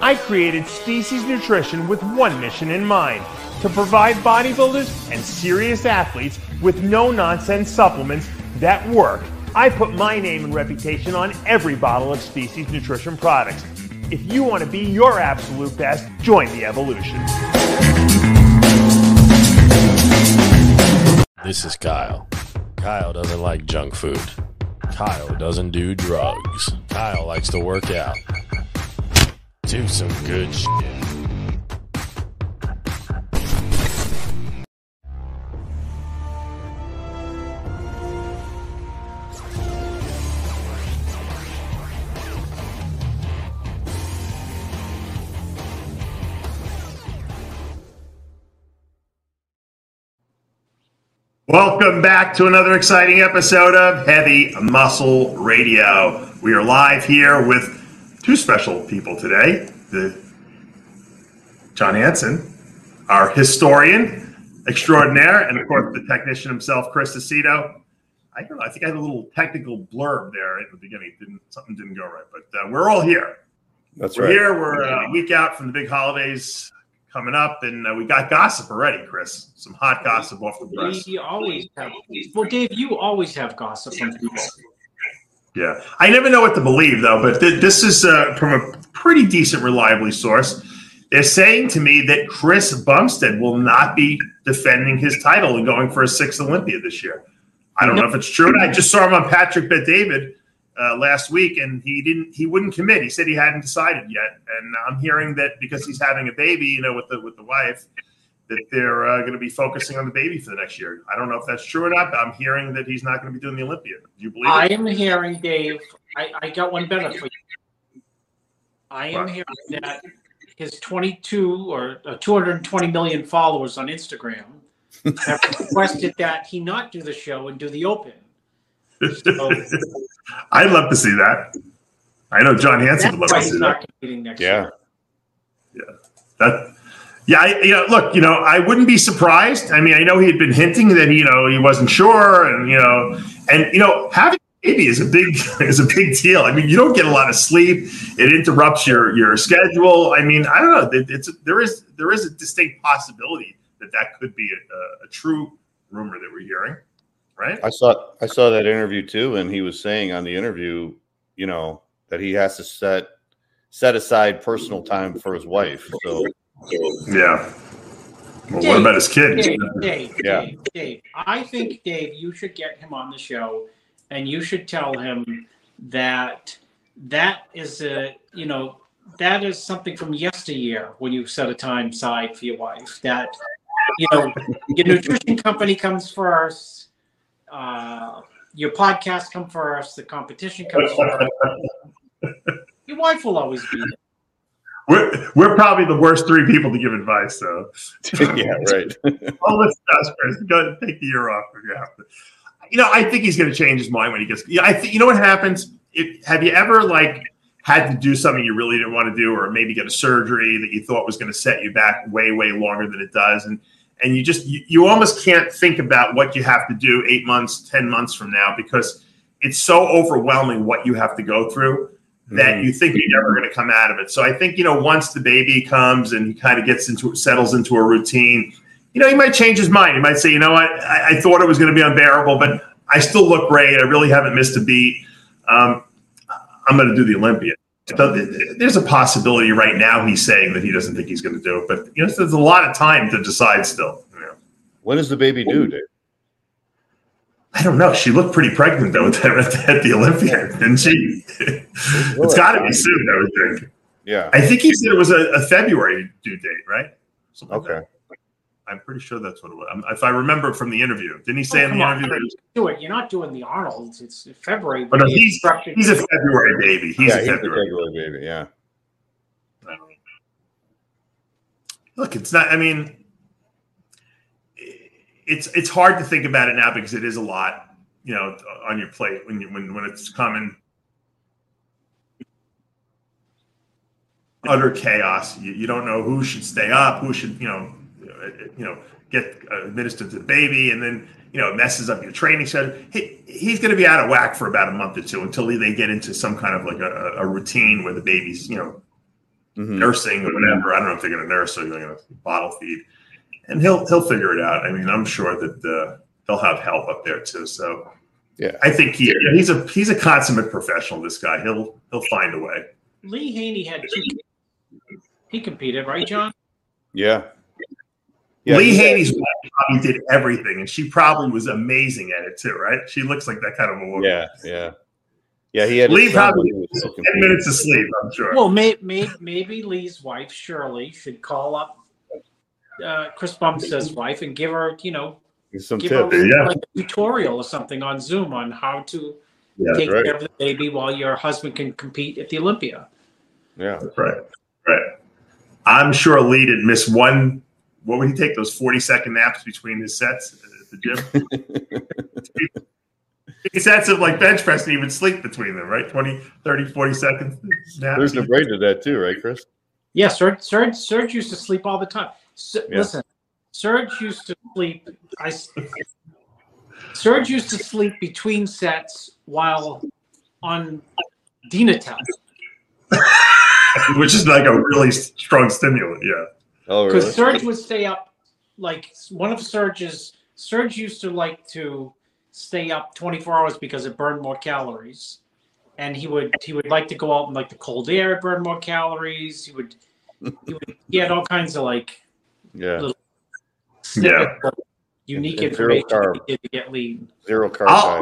I created Species Nutrition with one mission in mind: to provide bodybuilders and serious athletes with no-nonsense supplements that work. I put my name and reputation on every bottle of Species Nutrition products. If you want to be your absolute best, join the evolution. This is Kyle. Kyle doesn't like junk food. Kyle doesn't do drugs. Kyle likes to work out. Do some good shit. Welcome back to another exciting episode of Heavy Muscle Radio. We are live here with two special people today. John Hansen, our historian extraordinaire, and of course the technician himself, Chris Aceto. I don't know, I think I had a little technical blurb there at the beginning. Something didn't go right, but we're all here. We're here. We're a week out from the big holidays coming up, and we got gossip already, Chris. Some hot gossip off the press. You always have. Well, Dave, you always have gossip from people. Yeah. I never know what to believe, though, but this is from a pretty decent, reliably source. They're saying to me that Chris Bumstead will not be defending his title and going for a sixth Olympia this year. I don't know if it's true. I just saw him on Patrick Bet-David last week, and he wouldn't commit. He said he hadn't decided yet. And I'm hearing that because he's having a baby, with the wife, that they're going to be focusing on the baby for the next year. I don't know if that's true or not, but I'm hearing that he's not going to be doing the Olympia. Do you believe it? I am hearing, Dave, I got one better for you. I am hearing that his 220 million followers on Instagram have requested that he not do the show and do the Open. So, I'd love to see that. I know John Hansen would love to see that. Next year. Look, I wouldn't be surprised. I mean, I know he had been hinting that he wasn't sure, and having a baby is a big deal. I mean, you don't get a lot of sleep. It interrupts your schedule. I mean, I don't know. There is a distinct possibility that could be a true rumor that we're hearing, right? I saw that interview too, and he was saying on the interview, that he has to set aside personal time for his wife. So yeah. Well, Dave, what about his kids? Dave. I think, Dave, you should get him on the show, and you should tell him that is that is something from yesteryear when you set a time aside for your wife. That your nutrition company comes first, your podcast comes first, the competition comes first. Your wife will always be there. We're probably the worst three people to give advice, though. Yeah, right. Oh, let's Chris. Go ahead and take the year off if you have to. I think he's going to change his mind when he gets. Yeah, I think. You know what happens? Have you ever had to do something you really didn't want to do, or maybe get a surgery that you thought was going to set you back way, way longer than it does, and you almost can't think about what you have to do 8 months, 10 months from now because it's so overwhelming what you have to go through that you think you're never going to come out of it. So I think, once the baby comes and he kind of settles into a routine, he might change his mind. He might say, I thought it was going to be unbearable, but I still look great. I really haven't missed a beat. I'm going to do the Olympia. So there's a possibility right now he's saying that he doesn't think he's going to do it, but there's a lot of time to decide still. When is the baby due, Dave? I don't know. She looked pretty pregnant though at the Olympia, didn't she? It's got to be soon, I would think. Yeah, I think he said it was a February due date, right? Something okay. Like I'm pretty sure that's what it was. If I remember from the interview, didn't he say in the interview? Do it. You're not doing the Arnold's. It's February. But no, he's a February baby. He's a February baby. Yeah. I don't know. Look, it's not. I mean, it's hard to think about it now because it is a lot, on your plate when it's coming. Utter chaos. You don't know who should stay up, who should get administered to the baby, and then it messes up your training schedule. He's going to be out of whack for about a month or two until they get into some kind of like a routine where the baby's nursing or whatever. I don't know if they're going to nurse or they're going to bottle feed, and he'll figure it out. I mean, I'm sure that he'll have help up there too. So Yeah, I think he's a consummate professional. This guy, he'll find a way. Lee Haney had 2 kids. He competed, right, John? yeah. Lee Haney's wife probably did everything, and she probably was amazing at it too, right? She looks like that kind of a woman. Yeah. He had Lee probably was 10 minutes of sleep, I'm sure. Well, maybe Lee's wife, Shirley, should call up Chris Bumstead's wife and give her, some give tips. her like a tutorial or something on Zoom on how to take right. care of the baby while your husband can compete at the Olympia. Yeah, That's right. I'm sure Lee didn't miss one. What would he take, those 40-second naps between his sets at the gym? Sets of like bench press, and he would sleep between them, right? 20, 30, 40 seconds. There's the brain did that too, right, Chris? Yeah, Serge used to sleep all the time. Listen, Serge used to sleep. Serge used to sleep between sets while on Dinatel, which is like a really strong stimulant. Yeah. Oh, really? Because Serge would stay up. Like one of Serge used to like to stay up 24 hours because it burned more calories, and he would like to go out in like the cold air, it burned more calories. He had all kinds of like little unique information he did to get lean. Zero carb.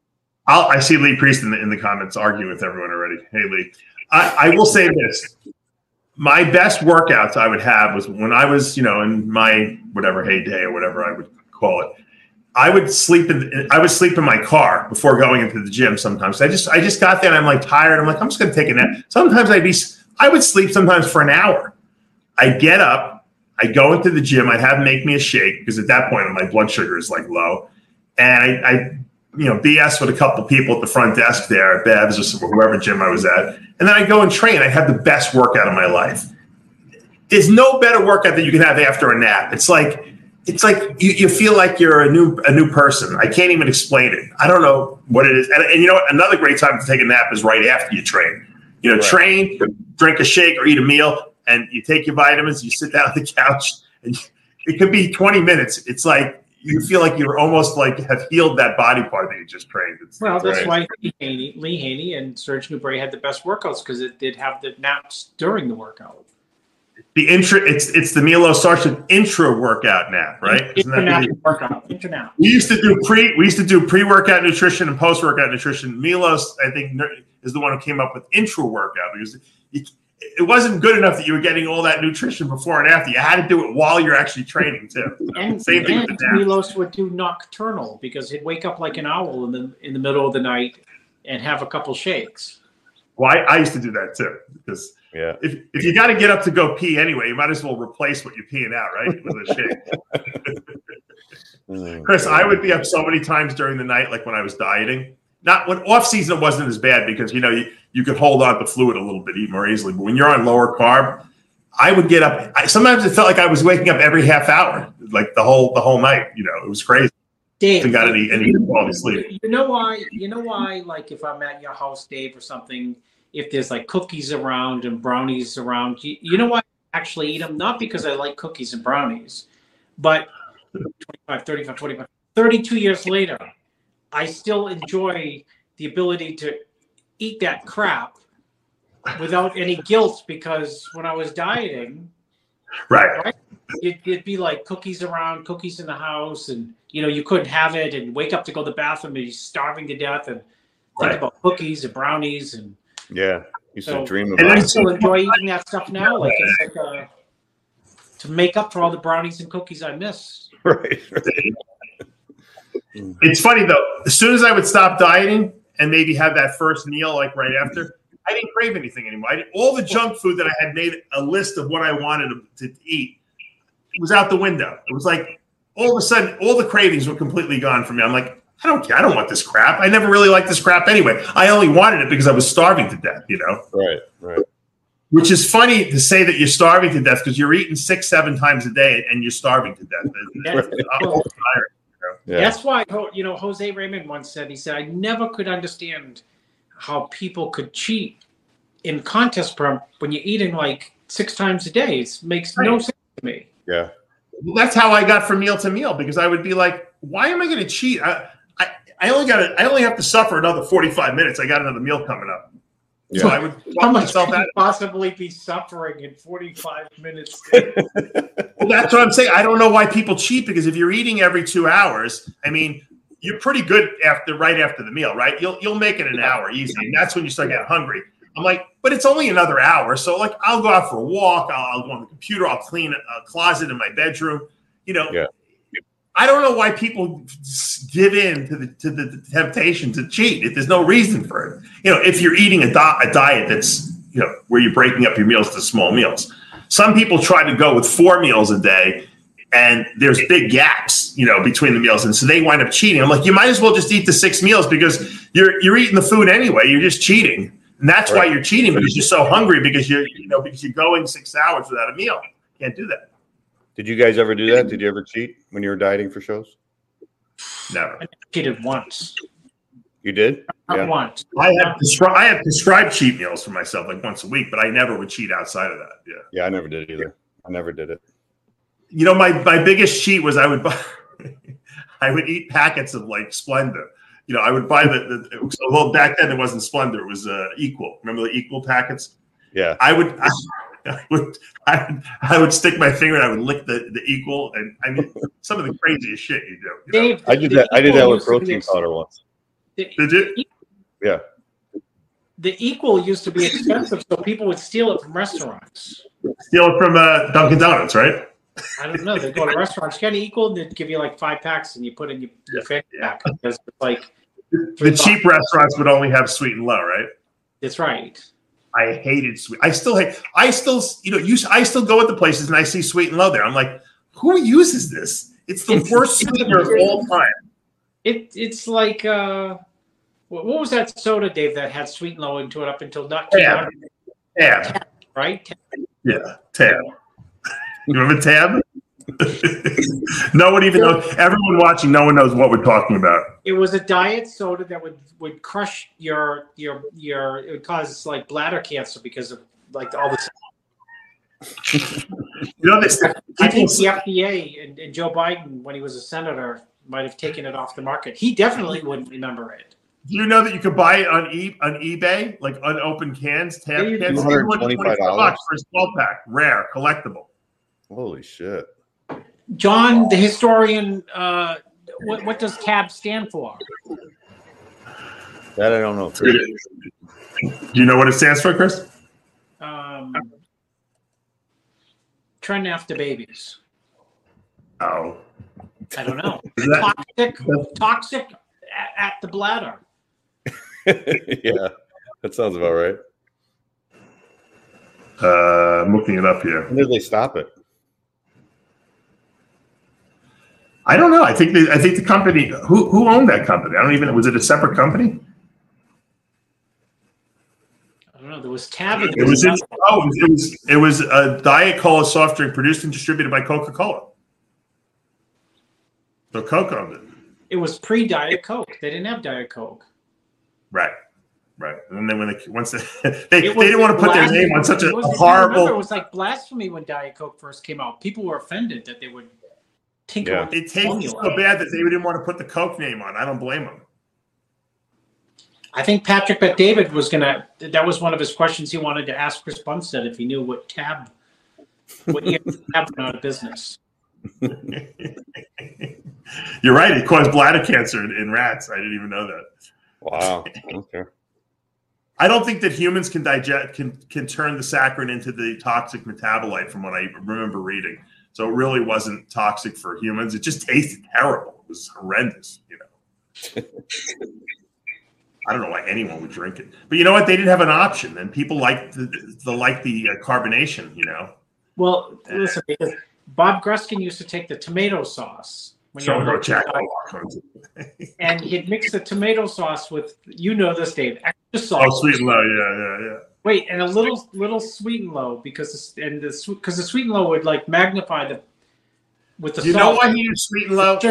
I see Lee Priest in the comments arguing with everyone already. Hey Lee, I will say this: my best workouts I would have was when I was in my whatever heyday or whatever I would call it. I would sleep in my car before going into the gym sometimes. I just got there and I'm like tired. I'm like, I'm just going to take a nap. Sometimes I would sleep sometimes for an hour. I'd get up, I'd go into the gym, I'd have them make me a shake because at that point my blood sugar is like low. And I BS with a couple people at the front desk there at Bev's or whoever gym I was at. And then I'd go and train. I'd have the best workout of my life. There's no better workout that you can have after a nap. It's like you feel like you're a new person. I can't even explain it. I don't know what it is. And you know what? Another great time to take a nap is right after you train. Train, drink a shake or eat a meal, and you take your vitamins. You sit down on the couch, and it could be 20 minutes. It's like you feel like you're almost like have healed that body part that you just trained. That's why Lee Haney and Serge Nubret had the best workouts because it did have the naps during the workout. The it's the Milo Sarcev intra workout nap, right? Intra nap. We used to do pre-workout nutrition and post-workout nutrition. Milos, I think, is the one who came up with intra workout because it wasn't good enough that you were getting all that nutrition before and after. You had to do it while you're actually training too. And same thing with the nap. Milos would do nocturnal because he'd wake up like an owl in the middle of the night and have a couple shakes. Well, I used to do that too because if you got to get up to go pee anyway, you might as well replace what you're peeing out, right, with a shake. Chris, I would be up so many times during the night, like when I was dieting. Not when off season, it wasn't as bad because you could hold on to fluid a little bit more easily. But when you're on lower carb, I would get up. Sometimes it felt like I was waking up every half hour, like the whole night. It was crazy. Dave, I got any quality sleep. You know why? Like if I'm at your house, Dave, or something, if there's like cookies around and brownies around, you know why I actually eat them? Not because I like cookies and brownies, but 32 years later, I still enjoy the ability to eat that crap without any guilt because when I was dieting, right? It'd be like cookies around, cookies in the house, and you couldn't have it, and wake up to go to the bathroom and you're starving to death, and think about cookies and brownies, and you should dream about. And I still enjoy eating that stuff now, like it's like to make up for all the brownies and cookies I miss. Right. It's funny though. As soon as I would stop dieting and maybe have that first meal, like right after, I didn't crave anything anymore. All the junk food that I had made a list of what I wanted to eat was out the window. It was like all of a sudden, all the cravings were completely gone from me. I'm like, I don't care. I don't want this crap. I never really liked this crap anyway. I only wanted it because I was starving to death, Right. Which is funny to say that you're starving to death because you're eating 6-7 times a day and you're starving to death. That's why, Jose Raymond once said, he said, I never could understand how people could cheat in contest prep when you're eating like 6 times a day. It makes no sense to me. Yeah. Well, that's how I got from meal to meal, because I would be like, why am I going to cheat? I only have to suffer another 45 minutes. I got another meal coming up. Yeah. So I would How much myself could out. you possibly be suffering in 45 minutes? Well, that's what I'm saying. I don't know why people cheat, because if you're eating every 2 hours, I mean, you're pretty good right after the meal, right? You'll make it an hour easy, and that's when you start getting hungry. I'm like, but it's only another hour, so like I'll go out for a walk. I'll go on the computer. I'll clean a closet in my bedroom. Yeah. I don't know why people give in to the temptation to cheat if there's no reason for it. If you're eating a diet that's where you're breaking up your meals to small meals. Some people try to go with 4 meals a day, and there's big gaps, between the meals, and so they wind up cheating. I'm like, you might as well just eat the 6 meals, because you're eating the food anyway. You're just cheating, and that's why you're cheating, because you're so hungry, because you're going 6 hours without a meal. You can't do that. Did you guys ever do that? Did you ever cheat when you were dieting for shows? Never. I cheated once. You did? Not once. I have prescribed cheat meals for myself, like once a week, but I never would cheat outside of that. Yeah. Yeah, I never did either. I never did it. My biggest cheat was I would eat packets of like Splenda. I would buy well, back then it wasn't Splenda, it was Equal. Remember the Equal packets? Yeah. I would stick my finger and I would lick the Equal, and I mean some of the craziest shit you do. Dave, I did that. I did that with protein powder once. Did you? Yeah. The Equal used to be expensive, so people would steal it from restaurants. Steal it from Dunkin' Donuts, right? I don't know. They go to restaurants, get an Equal, and they'd give you like 5 packs, and you put in your fanny pack. Because it's like the cheap restaurants would only have sweet and low, right? That's right. I hated sweet. I still go at the places and I see sweet and low there. I'm like, who uses this? It's the worst sweetener of all time. It's like what was that soda, Dave, that had sweet and low into it up until not Tab. Tab. Right? Yeah, Tab. You remember Tab? No one even knows. Everyone watching, no one knows what we're talking about. It was a diet soda that would crush your it would cause like bladder cancer because of like all this. This. I think the FDA and Joe Biden, when he was a senator, might have taken it off the market. He definitely wouldn't remember it. Do you know that you could buy it on eBay, like unopened cans, Tab cans? $225 for a 12-pack, rare, collectible. Holy shit. John, the historian, what does TAB stand for? That I don't know. Do you know what it stands for, Chris? Trend after babies. Oh. I don't know. That, Toxic at the bladder. Yeah, that sounds about right. I'm looking it up here. When did they stop it? I don't know. I think the company who owned that company. I don't even. Was it a separate company? I don't know. There was Tab. It was a Diet Cola soft drink produced and distributed by Coca-Cola. So Coke owned it. It was pre-Diet Coke. They didn't have Diet Coke. Right. And then they didn't want to put their name on such a horrible. It was like blasphemy when Diet Coke first came out. People were offended that they would tinker with it tasted so bad that they didn't want to put the Coke name on. I don't blame them. I think Patrick Bet-David that was one of his questions he wanted to ask Chris Bumstead if he knew what Tab went out of business. You're right. It caused bladder cancer in rats. I didn't even know that. Wow. Okay. I don't think that humans can turn the saccharin into the toxic metabolite from what I remember reading. So it really wasn't toxic for humans. It just tasted terrible. It was horrendous, I don't know why anyone would drink it. But you know what? They didn't have an option. And people liked the carbonation, Well, listen, because Bob Gruskin used to take the tomato sauce. And he'd mix the tomato sauce with, this, Dave, extra salt. Oh, sweet and low, yeah. Wait, and a little sweet and low because the sweet and low would like magnify with the salt. You know why he used sweet and low?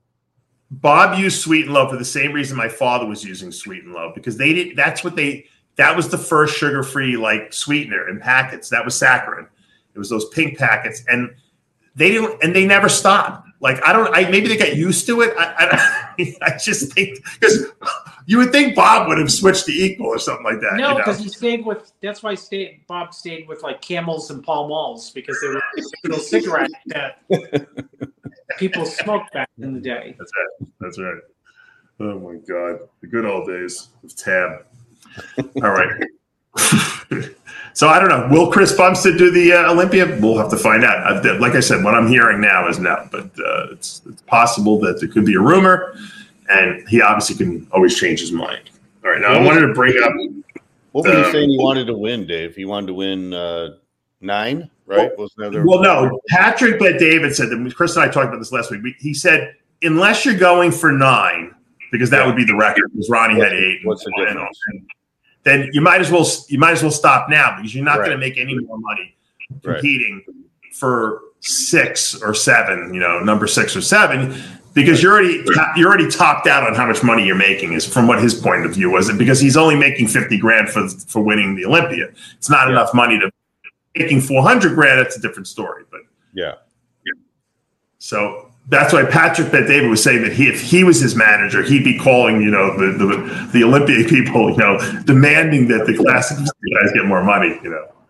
Bob used sweet and low for the same reason my father was using sweet and low, because that was the first sugar-free like sweetener in packets. That was saccharin. It was those pink packets, and they never stopped. Like maybe they got used to it. I just think because you would think Bob would have switched to Equal or something like that. No, because he stayed with. That's why Bob stayed with like Camels and Pall Malls because they were little cigarettes that people smoked back in the day. That's right. Oh my God, the good old days of Tab. All right. So I don't know. Will Chris Bumstead do the Olympia? We'll have to find out. Like I said, what I'm hearing now is no, but it's possible that there could be a rumor, and he obviously can always change his mind. All right. Now I wanted to bring up. What were you saying? You wanted to win, Dave? He wanted to win 9, right? Well, no. Patrick Bet-David said that. Chris and I talked about this last week. He said unless you're going for 9, because that would be the record. Because Ronnie had 8. What's the difference? Then you might as well stop now because you're not going to make any more money competing for 6 or 7. Number 6 or 7, because you're already topped out on how much money you're making. Is from what his point of view was, it because he's only making $50,000 for winning the Olympia. It's not enough money to making $400,000. That's a different story, but yeah. So. That's why Patrick Bet-David was saying that if he was his manager, he'd be calling, the Olympia people, demanding that the classic guys get more money.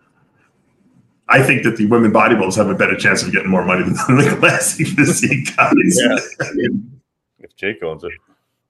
I think that the women bodybuilders have a better chance of getting more money than the classic physique guys. Yeah. If Jake owns it.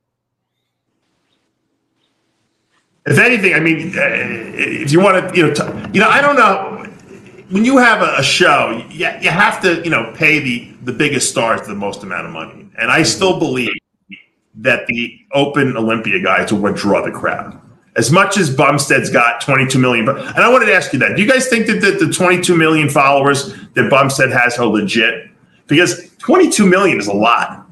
If anything, I mean, if you want to, I don't know. When you have a show, you have to, pay the biggest stars the most amount of money. And I still believe that the Open Olympia guys are what draw the crowd. As much as Bumstead's got 22 million. And I wanted to ask you that. Do you guys think that the 22 million followers that Bumstead has are legit? Because 22 million is a lot.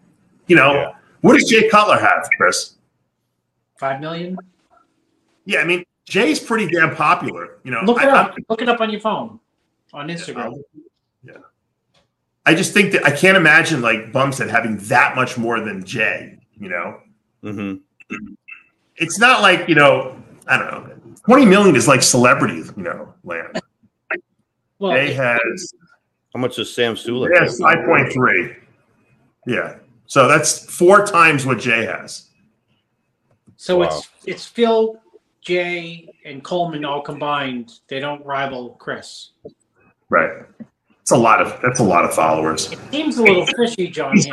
What does Jay Cutler have, Chris? 5 million? Yeah, I mean, Jay's pretty damn popular. Look it up. Look it up on your phone, on Instagram. Yeah. I just think that I can't imagine like Bumstead having that much more than Jay. Mm-hmm. It's not like I don't know. 20 million is like celebrity, land. Well, Jay has how much does Sam Sulek? He has 5.3. Yeah, so that's 4 times what Jay has. So it's Phil, Jay, and Coleman all combined. They don't rival Chris. Right. That's a lot of followers. It seems a little fishy, John. He's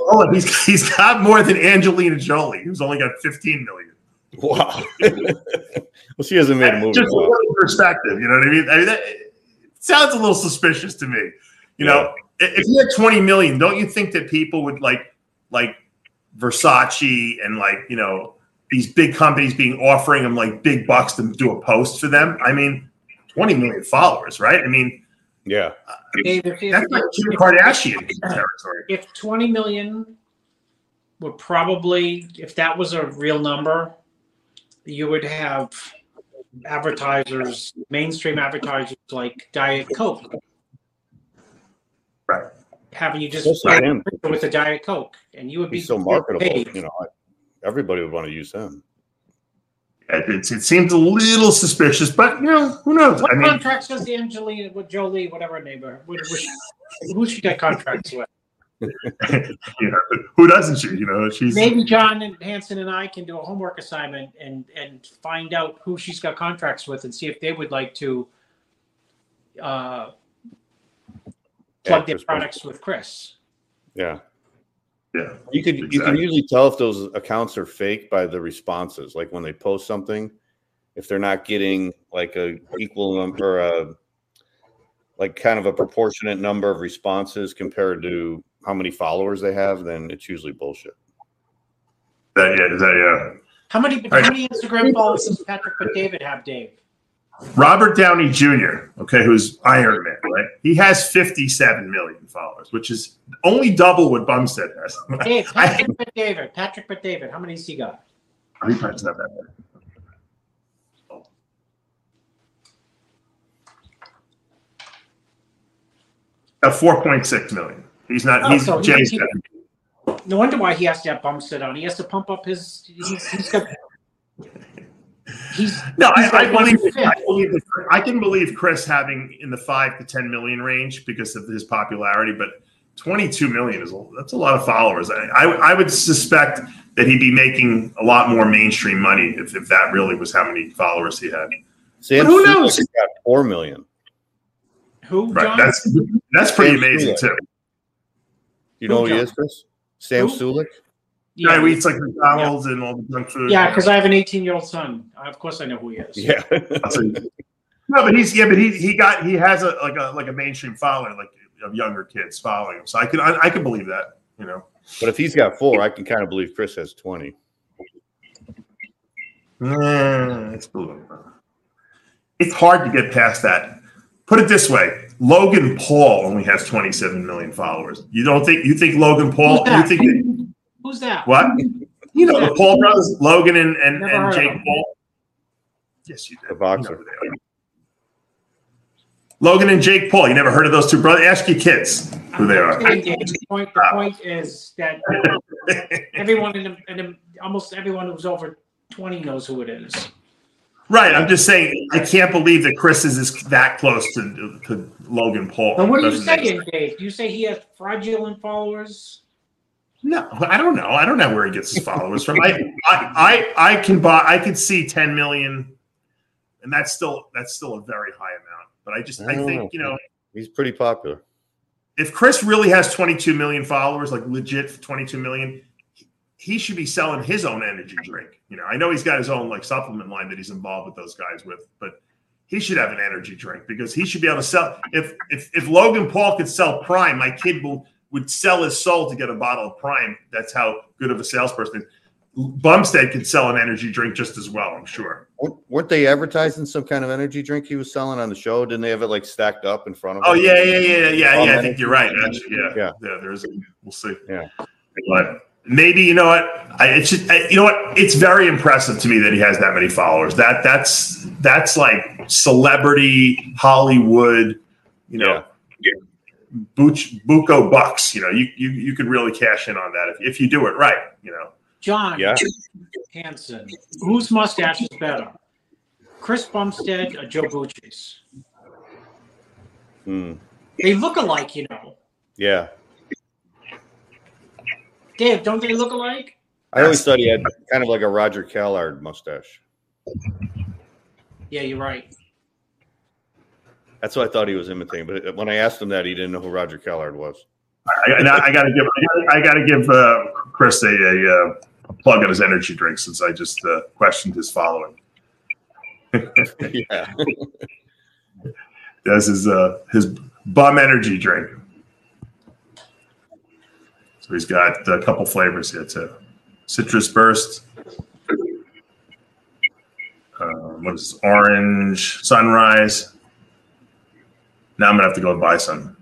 got more than Angelina Jolie, who's only got 15 million. Wow. Well, she hasn't made a movie. Just a little perspective, you know what I mean? That sounds a little suspicious to me. If you had 20 million, don't you think that people would like Versace and these big companies offering them like big bucks to do a post for them? I mean, 20 million followers, right? I mean, yeah. That's like Kim Kardashian territory. If 20 million would probably, if that was a real number, you would have advertisers, mainstream advertisers like Diet Coke. Right. Having you just him with a Diet Coke, and you would be so marketable. paid. Everybody would want to use him. It seems a little suspicious, but who knows? What contracts does Angelina with Jolie, whatever her name is? Who she got contracts with? Who doesn't she? She's maybe John and Hanson and I can do a homework assignment and find out who she's got contracts with and see if they would like to plug their products with Chris. Yeah. Yeah, you can usually tell if those accounts are fake by the responses. Like when they post something, if they're not getting like a equal number, like kind of a proportionate number of responses compared to how many followers they have, then it's usually bullshit. Yeah. How many Instagram followers does Patrick Bet-David have, Dave? Robert Downey Jr., who's Iron Man, right? He has 57 million followers, which is only double what Bumstead has. Dave, Patrick Bet-David, how many has he got? He probably doesn't have that many. 4.6 million. He's not. Jay's. No wonder why he has to have Bumstead on. He has to pump up his. No, he's I like one believe fifth. I can believe Chris having in the 5 to 10 million range because of his popularity, but 22 million that's a lot of followers. I would suspect that he'd be making a lot more mainstream money if that really was how many followers he had. Sam but who Sulek knows? got 4 million. Who, Right, John? that's pretty Sam amazing Sulek. too. You know who he John? is, Chris? Sam Who? Sulek? Guy who eats like McDonald's and all the junk food. Yeah, because I have an 18-year-old son. Of course, I know who he is. Yeah. No, but he has a mainstream following, like of younger kids following him. So I can believe that, you know. But if he's got 4, I can kind of believe Chris has 20. It's hard to get past that. Put it this way: Logan Paul only has 27 million followers. You think Logan Paul? Who's that? What? You know the Paul brothers, Logan and Jake Paul. Yes, you did. The boxer. You know who they are. Logan and Jake Paul. You never heard of those two brothers? Ask your kids who they are. The point is that almost everyone who's over 20 knows who it is. Right. I'm just saying I can't believe that Chris is that close to Logan Paul. But what are you saying, Dave? Do you say he has fraudulent followers? No, I don't know. I don't know where he gets his followers from. I can see 10 million, and that's still a very high amount. But I think, you know, he's pretty popular. If Chris really has 22 million followers, like legit 22 million, he should be selling his own energy drink. You know, I know he's got his own like supplement line that he's involved with those guys with, but he should have an energy drink because he should be able to sell. If Logan Paul could sell Prime, my kid would sell his soul to get a bottle of Prime. That's how good of a salesperson. Bumstead could sell an energy drink just as well, I'm sure. Weren't they advertising some kind of energy drink he was selling on the show? Didn't they have it like stacked up in front of him? Oh yeah. I think you're right. Actually, yeah. There's. We'll see. Yeah, but maybe you know what? It's very impressive to me that he has that many followers. That's like celebrity Hollywood. You know. Yeah. Buco bucks. You know, you could really cash in on that if you do it right. You know. John Hansen, whose mustache is better? Chris Bumstead or Joe Bucci's? They look alike, you know. Yeah. Dave, don't they look alike? I always thought he had kind of like a Roger Callard mustache. Yeah, you're right. That's what I thought he was imitating. But when I asked him that, he didn't know who Roger Callard was. I got to give Chris a plug on his energy drink since I just questioned his following. Yeah, that's his bum energy drink. So he's got a couple flavors here too: citrus burst. What is this? Orange sunrise. Now I'm gonna have to go and buy some.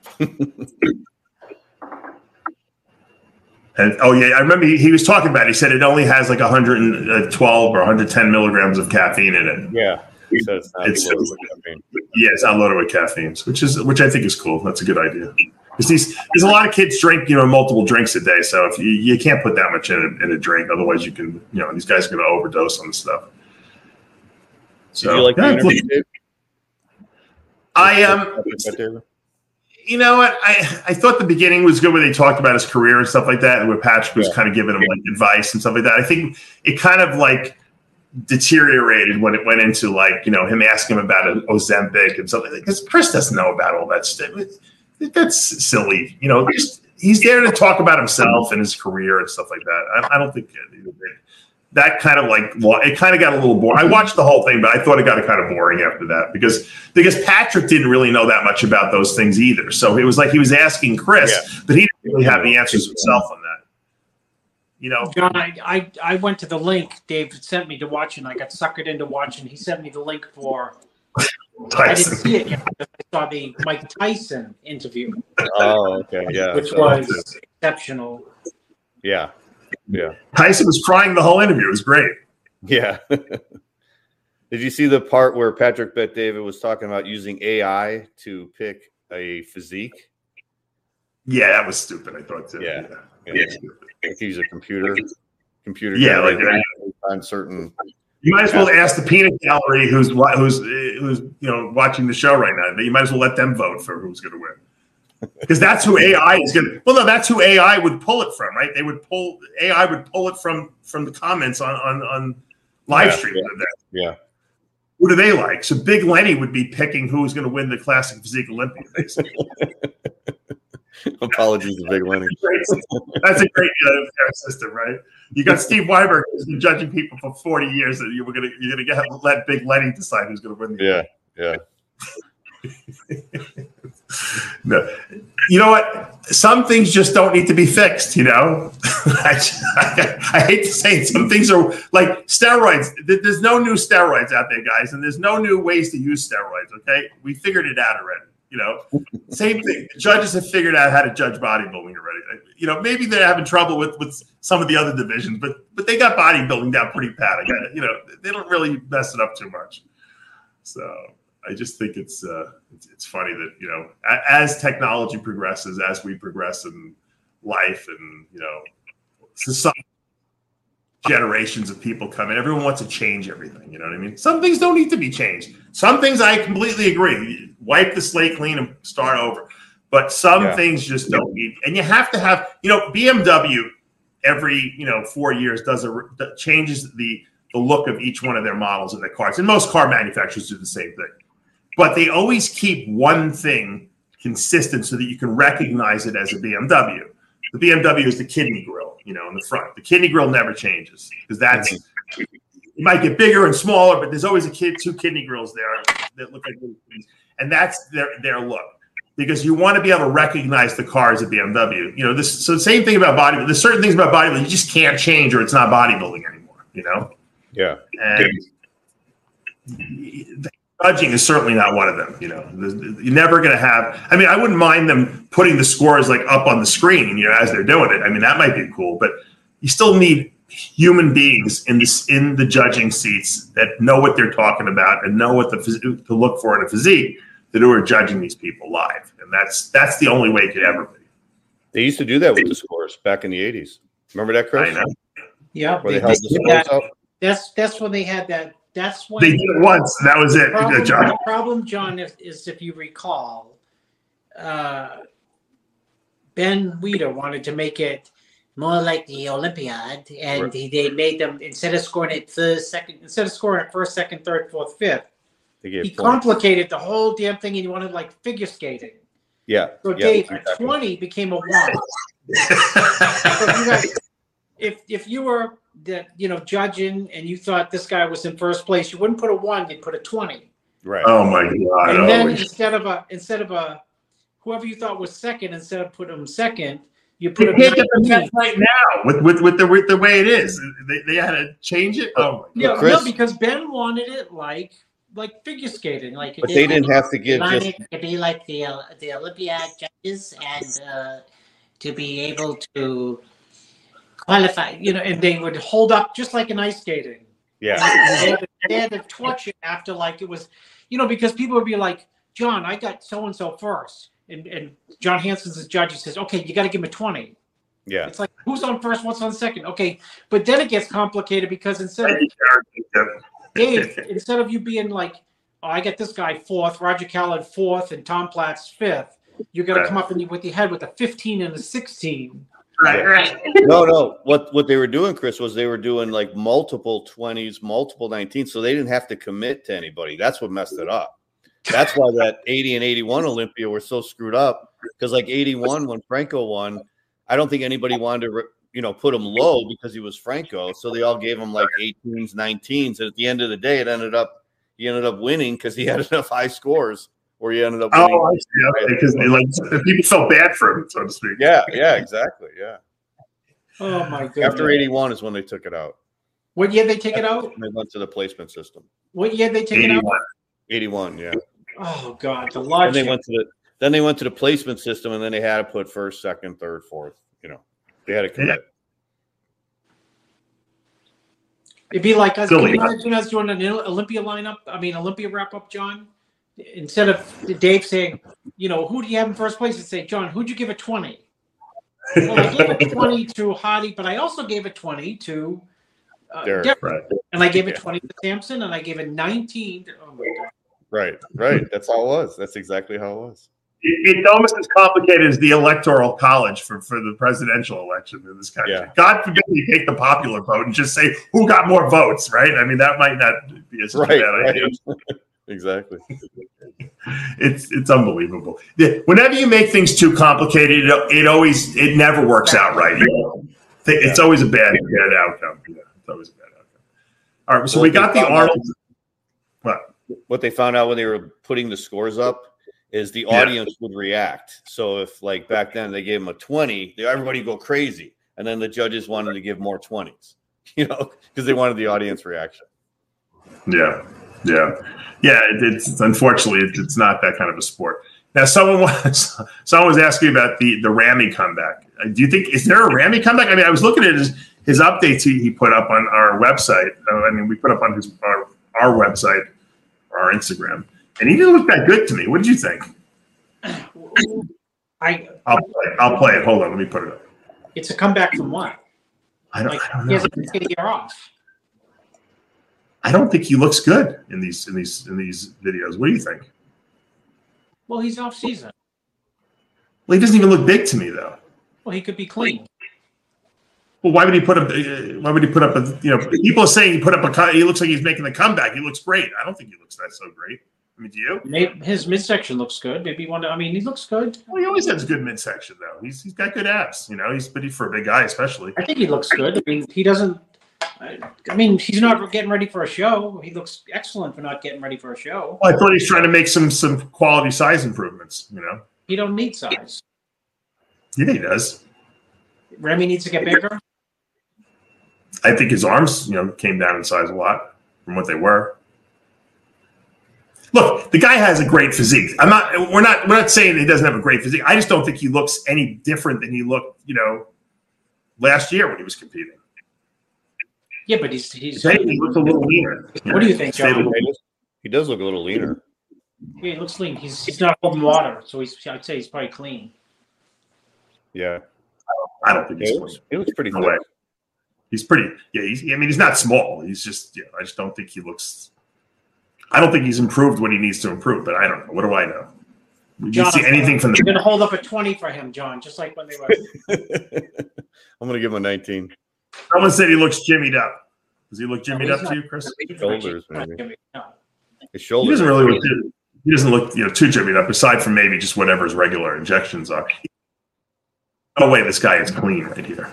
And I remember he was talking about it. He said it only has like 112 or 110 milligrams of caffeine in it. Yeah, he says it's caffeine. Yeah, it's not loaded with caffeine, which I think is cool. That's a good idea. Because there's a lot of kids drink multiple drinks a day, so if you can't put that much in a drink, otherwise you can these guys are going to overdose on the stuff. So did you like the interview, Dave? You know what? I thought the beginning was good where they talked about his career and stuff like that, and where Patrick was kind of giving him like advice and stuff like that. I think it kind of like deteriorated when it went into like him asking him about Ozempic and something. Because Chris doesn't know about all that stuff. That's silly. He's there to talk about himself and his career and stuff like that. I don't think that kind of it kind of got a little boring. I watched the whole thing, but I thought it got kind of boring after that because Patrick didn't really know that much about those things either. So it was like he was asking Chris, but he didn't really have the answers himself on that. John, I went to the link Dave sent me to watch, and I got suckered into watching. He sent me the link for Tyson. I didn't see it yet. I saw the Mike Tyson interview. Oh, okay, yeah, which was exceptional. Yeah. Tyson was crying the whole interview. It was great. Yeah. Did you see the part where Patrick Bet-David was talking about using AI to pick a physique? Yeah, that was stupid. I thought too. Yeah. Like he's a computer. Yeah, like on certain You might as well ask the peanut gallery who's watching the show right now. You might as well let them vote for who's going to win, because that's who AI is going to. Well, no, that's who AI would pull it from, right? AI would pull it from the comments on live stream. Yeah. Who do they like? So Big Lenny would be picking who's going to win the Classic Physique Olympia, basically. Apologies to Big Lenny. That's a great system, right? You got Steve Weiberg who's been judging people for 40 years, and you're gonna let Big Lenny decide who's gonna win. Yeah. No, you know what? Some things just don't need to be fixed. You know, I hate to say it. Some things are like steroids. There's no new steroids out there, guys, and there's no new ways to use steroids. Okay, we figured it out already. You know, same thing. The judges have figured out how to judge bodybuilding already. You know, maybe they're having trouble with some of the other divisions, but they got bodybuilding down pretty pat. You know, they don't really mess it up too much. So I just think it's funny that, you know, as technology progresses, as we progress in life, and, you know, society, generations of people come in, everyone wants to change everything. You know what I mean? Some things don't need to be changed. Some things I completely agree. Wipe the slate clean and start over. But some things just don't need. And you have to have, you know, BMW every, 4 years changes the look of each one of their models in their cars. And most car manufacturers do the same thing. But they always keep one thing consistent so that you can recognize it as a BMW. The BMW is the kidney grill, in the front. The kidney grill never changes, because that's it might get bigger and smaller, but there's always two kidney grills there that look like little things, and that's their look. Because you want to be able to recognize the car as a BMW. So the same thing about bodybuilding. There's certain things about bodybuilding you just can't change, or it's not bodybuilding anymore. Yeah. And judging is certainly not one of them. You're never going to have. I mean, I wouldn't mind them putting the scores like up on the screen, as they're doing it. I mean, that might be cool, but you still need human beings in the judging seats that know what they're talking about and know what to look for in a physique, that are judging these people live, and that's the only way it could ever be. They used to do that with the scores back in the 80s. Remember that, Chris? I know. Yeah, where they held the scores up. That's when they had that. That's when they did it once. And that was it. The problem, John, is if you recall, Ben Weeder wanted to make it more like the Olympiad, and they made them, instead of scoring it first, second, third, fourth, fifth. He complicated the whole damn thing, and he wanted like figure skating. Yeah. So Dave, a 20 became a 1. So if you were judging and you thought this guy was in first place, you wouldn't put a 1, you'd put a 20. Right. Oh my God. And then instead of a whoever you thought was second, instead of put him second, you put him right now with the way it is. They had to change it. Oh my God. No, because Ben wanted it like figure skating, but they didn't have to give just to be like the Olympiad judges and to be able to qualify, and they would hold up just like in ice skating. Yeah, they had to torch it after it was, because people would be like, John, I got so and so first, and John Hansen's the judge. He says, okay, you got to give him a 20. Yeah, it's like, who's on first, what's on second? Okay, but then it gets complicated, because instead of you being like, oh, I get this guy 4th, Roger Callan 4th, and Tom Platz 5th, you're going to come up with your head with a 15 and a 16. Right. No. What they were doing, Chris, was they were doing like multiple 20s, multiple 19s, so they didn't have to commit to anybody. That's what messed it up. That's why that 80 and 81 Olympia were so screwed up, because like 81, when Franco won, I don't think anybody wanted to put him low because he was Franco. So they all gave him like 18s, 19s. And at the end of the day, he ended up winning because he had enough high scores where he ended up winning. Oh, I see. Because people felt bad for him, so to speak. Yeah, exactly. Yeah. Oh my goodness. After 81 is when they took it out. What year they take it out? They went to the placement system. What year they take it out? 81, yeah. Oh God, the logic. Then they went to the placement system, and then they had to put first, second, third, fourth. They had to commit. It'd be like us. Can you imagine us doing an Olympia Olympia wrap up, John? Instead of Dave saying, who do you have in first place? You'd say, John, who'd you give a 20? Well, I gave a 20 to Hardy, but I also gave a 20 to Derek. Right. And And I gave it 20 to Sampson, and I gave it 19 to, oh my God. Right. That's how it was. That's exactly how it was. It's almost as complicated as the electoral college for the presidential election in this country. Yeah. God forbid you take the popular vote and just say who got more votes, right? I mean, that might not be as bad idea. Exactly. It's unbelievable. Whenever you make things too complicated, it never works out right. It's always a bad outcome. Yeah, it's always a bad outcome. All right, so we got the Arnold. What they found out when they were putting the scores up is the audience would react. So if like back then they gave them a 20, everybody go crazy, and then the judges wanted to give more 20s, because they wanted the audience reaction. Yeah. It's unfortunately it's not that kind of a sport. Now, someone was asking about the Ramy comeback. Do you think is there a Ramy comeback? I mean, I was looking at his updates he put up on our website. We put up on our website, our Instagram, and he didn't look that good to me. What did you think? I'll play it. Hold on, let me put it up. It's a comeback from what? I don't know. He hasn't taken a year off. I don't think he looks good in these videos. What do you think? Well, he's off season. Well, he doesn't even look big to me, though. Well, he could be clean. Well, why would he put up? People are saying he looks like he's making the comeback. He looks great. I don't think he looks that so great. I mean, do you? Maybe his midsection looks good. Maybe he looks good. Well, he always has good midsection, though. He's got good abs. He's pretty for a big guy, especially. I think he looks good. I mean, he doesn't. I mean, he's not getting ready for a show. He looks excellent for not getting ready for a show. Well, I thought he's trying to make some quality size improvements. He don't need size. Yeah, he does. Remy needs to get bigger. I think his arms, came down in size a lot from what they were. Look, the guy has a great physique. We're not saying he doesn't have a great physique. I just don't think he looks any different than he looked, last year when he was competing. Yeah, but he looks a little leaner. What do you think, John? He does look a little leaner. Yeah, he looks lean. He's not holding water, so I'd say he's probably clean. Yeah, I don't think he's clean. He looks pretty no thick. way. He's pretty. Yeah, he's not small. He's just. I just don't think he looks. I don't think he's improved what he needs to improve. But I don't know. What do I know? Did you see anything from the? You're going to hold up a 20 for him, John, just like when they were. I'm going to give him a 19. Someone said he looks jimmied up. Does he look jimmied up to you, Chris? Shoulders, maybe. No. His shoulders. He doesn't really look. He doesn't look, too jimmied up. Aside from maybe just whatever his regular injections are. No way, this guy is clean right here.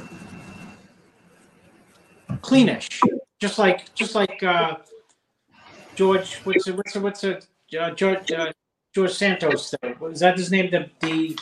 Cleanish, just like George. George Santos thing. Is that his name? He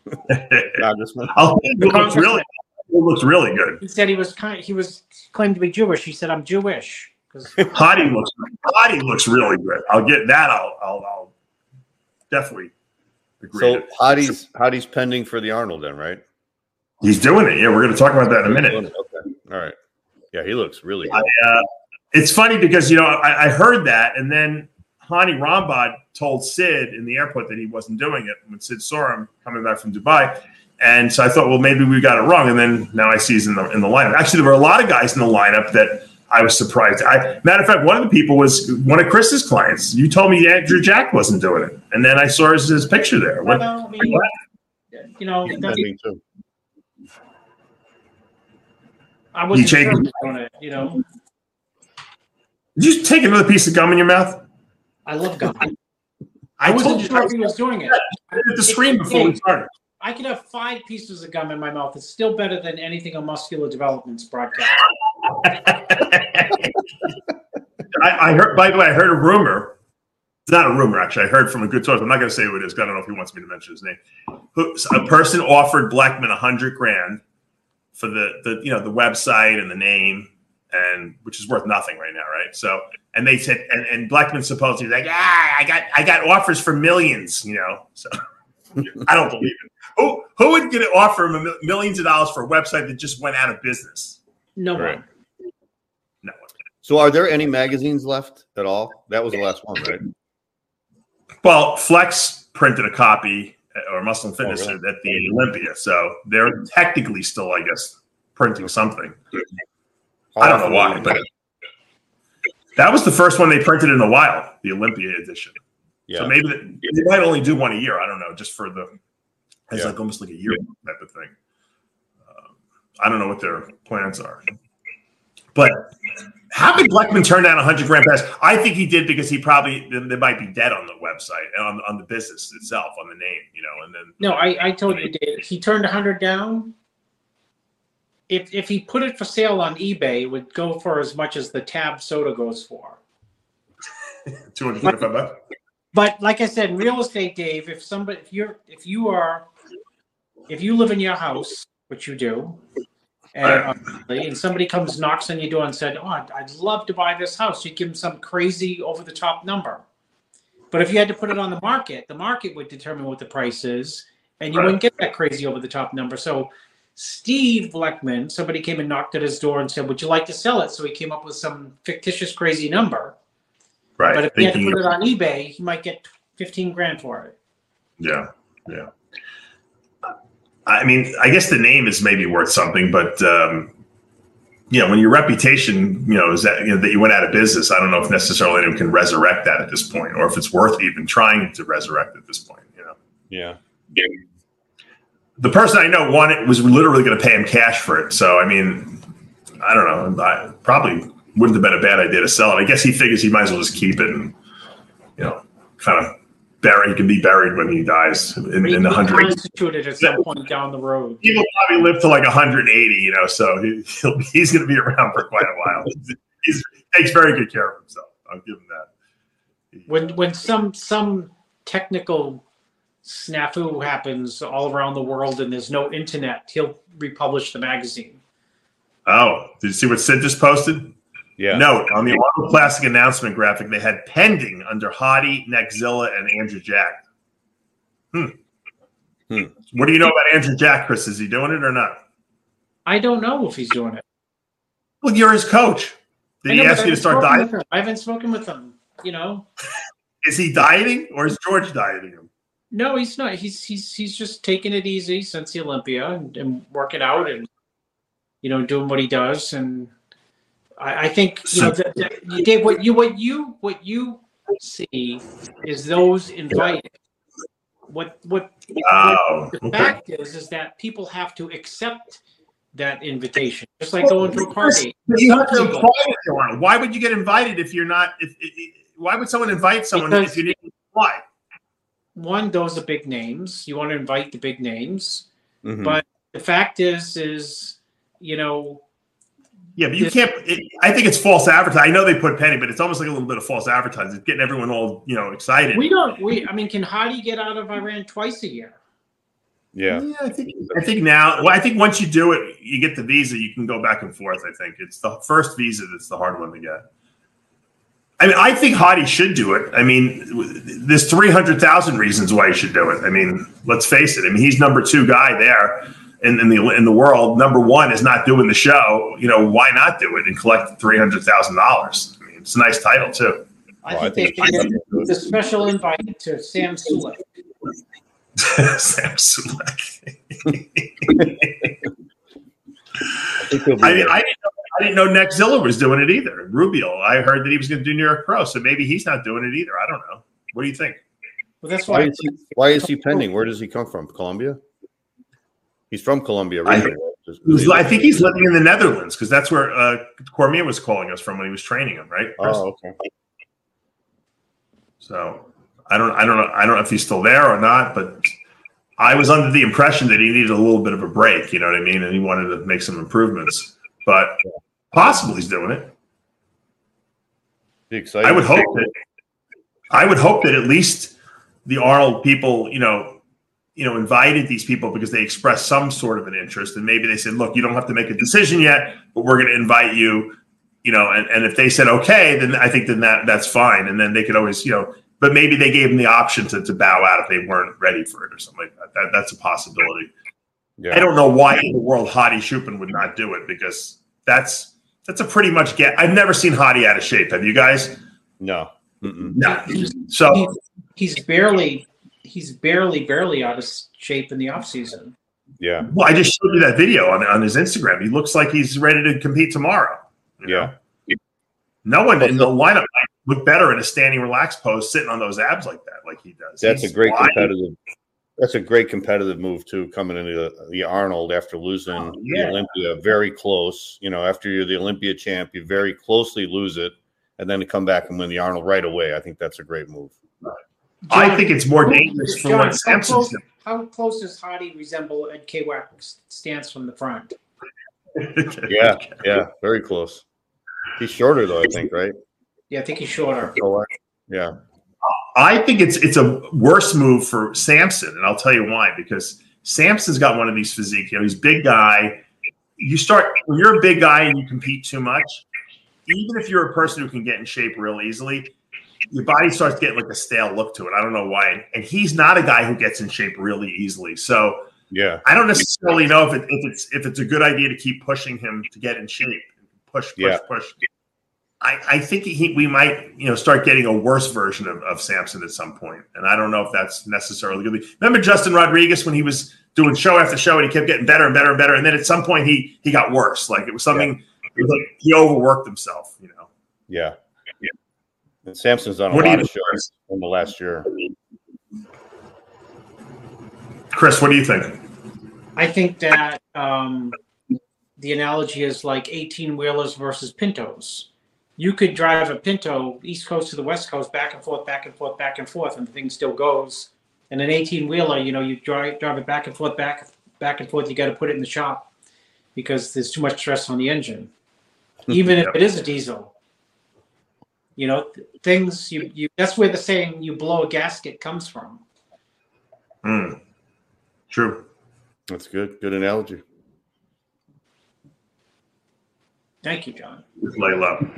looks really good. He said he was claimed to be Jewish. He said, "I'm Jewish." Hadi looks really good. I'll get that. I'll definitely agree. So Hadi's pending for the Arnold, then, right? He's doing it. Yeah, we're going to talk about that in a minute. Okay. All right. Yeah, he looks really good. It's funny because I heard that, and then Hani Rambod told Sid in the airport that he wasn't doing it when Sid saw him coming back from Dubai. And so I thought, well, maybe we got it wrong. And then now I see he's in the lineup. Actually, there were a lot of guys in the lineup that I was surprised. Matter of fact, one of the people was one of Chris's clients. You told me Andrew Jack wasn't doing it, and then I saw his picture there. Me too. I wasn't sure he was doing it. Did you take another piece of gum in your mouth? I love gum. I wasn't sure if he was doing it. I did the screen before we started. I could have 5 pieces of gum in my mouth. It's still better than anything on Muscular Development's broadcast. I heard. By the way, I heard a rumor. It's not a rumor, actually. I heard from a good source. I'm not going to say who it is. I don't know if he wants me to mention his name. A person offered Blackman $100,000 for the website and the name, and which is worth nothing right now, right? So, and they said, and Blackman supposedly was like, I got offers for millions, So I don't believe it. Who would get an offer of millions of dollars for a website that just went out of business? No one. No one. So are there any magazines left at all? That was the last one, right? Well, Flex printed a copy, or Muscle Fitness at the Olympia. So they're technically still, I guess, printing something. I don't know why, but That was the first one they printed in a while, the Olympia edition. Yeah. So maybe they might only do one a year. I don't know, just for it's like almost like a year type of thing. I don't know what their plans are. But how did Blackman turn down 100 grand pass? I think he did because he probably they might be dead on the website and on the business itself, on the name, and then. No, I told you, Dave, he turned 100 down. If he put it for sale on eBay, it would go for as much as the Tab soda goes for. $225. But like I said, in real estate, Dave, if you live in your house, which you do, and somebody knocks on your door and said, "Oh, I'd love to buy this house," you give them some crazy over the top number. But if you had to put it on the market would determine what the price is, and you wouldn't get that crazy over the top number. So Steve Blackman, somebody came and knocked at his door and said, "Would you like to sell it?" So he came up with some fictitious crazy number. Right. But if he had to put it on eBay, he might get 15 grand for it. Yeah. Yeah. I mean, I guess the name is maybe worth something, but when your reputation, is that that you went out of business, I don't know if necessarily anyone can resurrect that at this point, or if it's worth even trying to resurrect at this point. Yeah. The person I know was literally going to pay him cash for it. So I mean, I don't know. I probably wouldn't have been a bad idea to sell it. I guess he figures he might as well just keep it and kind of. He can be buried when he dies in the 100. Constituted at some point down the road. He will probably live to like 180, so he's going to be around for quite a while. He takes very good care of himself. I'll give him that. When some technical snafu happens all around the world and there's no internet, he'll republish the magazine. Oh, did you see what Sid just posted? Yeah. Note, on the Arnold Classic announcement graphic, they had pending under Hottie, Nexzilla, and Andrew Jack. What do you know about Andrew Jack, Chris? Is he doing it or not? I don't know if he's doing it. Well, you're his coach. Did he ask you to start dieting? I haven't spoken with him, Is he dieting or is George dieting him? No, he's not. He's just taking it easy since the Olympia and working out and, doing what he does. And I think Dave, what you see is those invited. What the fact is that people have to accept that invitation, just like going to a party. But you have to apply it. Why would you get invited if you're not? Why would someone invite someone if you didn't apply? One, those are big names. You want to invite the big names, Mm-hmm. but the fact is Yeah, but you can't. I think it's false advertising. I know they put penny, but it's almost like a little bit of false advertising. It's getting everyone all excited. Can Hottie get out of Iran twice a year? Yeah. I think now. Well, I think once you do it, you get the visa. You can go back and forth. I think it's the first visa that's the hard one to get. I mean, I think Hottie should do it. I mean, there's 300,000 reasons why he should do it. I mean, let's face it. I mean, he's number 2 guy there. In the world, number 1 is not doing the show. Why not do it and collect $300,000? I mean, it's a nice title too. I think they should get the special invite to Sam Sulek. Sam Sulek. I didn't know Nexzilla was doing it either. Rubio, I heard that he was going to do New York Pro, so maybe he's not doing it either. I don't know. What do you think? Well, that's why. Why is he pending? Where does he come from? Colombia? He's from Colombia, right? I think he's living in the Netherlands because that's where Cormier was calling us from when he was training him, right? Oh, okay. So I don't know if he's still there or not, but I was under the impression that he needed a little bit of a break. You know what I mean? And he wanted to make some improvements, but possibly he's doing it. I would hope that at least the Arnold people, invited these people because they expressed some sort of an interest, and maybe they said, "Look, you don't have to make a decision yet, but we're going to invite you." And if they said okay, then I think that's fine, and then they could always, but maybe they gave them the option to bow out if they weren't ready for it or something like that. That's a possibility. Yeah. I don't know why in the world Hottie Chupin would not do it because that's a pretty much get. I've never seen Hottie out of shape. Have you guys? No. No. So he's barely out of shape in the off season. Yeah. Well, I just showed you that video on his Instagram. He looks like he's ready to compete tomorrow. Yeah. No one in the lineup might look better in a standing relaxed pose, sitting on those abs like that, like he does. That's a great competitive. That's a great competitive move too, coming into the Arnold after losing the Olympia, very close. You know, after you're the Olympia champ, you very closely lose it, and then to come back and win the Arnold right away. I think that's a great move. John, I think it's more dangerous for what Sampson's doing. How close does Hardy resemble Ed K. Wack's stance from the front? Yeah, very close. He's shorter though, I think, right? Yeah, I think he's shorter. Yeah. I think it's a worse move for Sampson, and I'll tell you why. Because Sampson's got one of these physiques. You know, he's a big guy. When you're a big guy and you compete too much, even if you're a person who can get in shape real easily, your body starts getting like a stale look to it. I don't know why. And he's not a guy who gets in shape really easily. So yeah, I don't necessarily know if it's a good idea to keep pushing him to get in shape. Push. I think we might, start getting a worse version of Sampson at some point. And I don't know if that's necessarily good. Remember Justin Rodriguez when he was doing show after show and he kept getting better and better and better. And then at some point he got worse. Like it was something, it was like he overworked himself, Yeah. And Sampson's done a lot of shows in the last year. Chris, what do you think? I think that the analogy is like 18-wheelers versus Pintos. You could drive a Pinto East Coast to the West Coast, back and forth, back and forth, back and forth, and the thing still goes. And an 18-wheeler, you drive it back and forth, back and forth. You got to put it in the shop because there's too much stress on the engine, even if it is a diesel. Things you that's where the saying "you blow a gasket" comes from. True. That's good. Good analogy. Thank you, John. Lay low.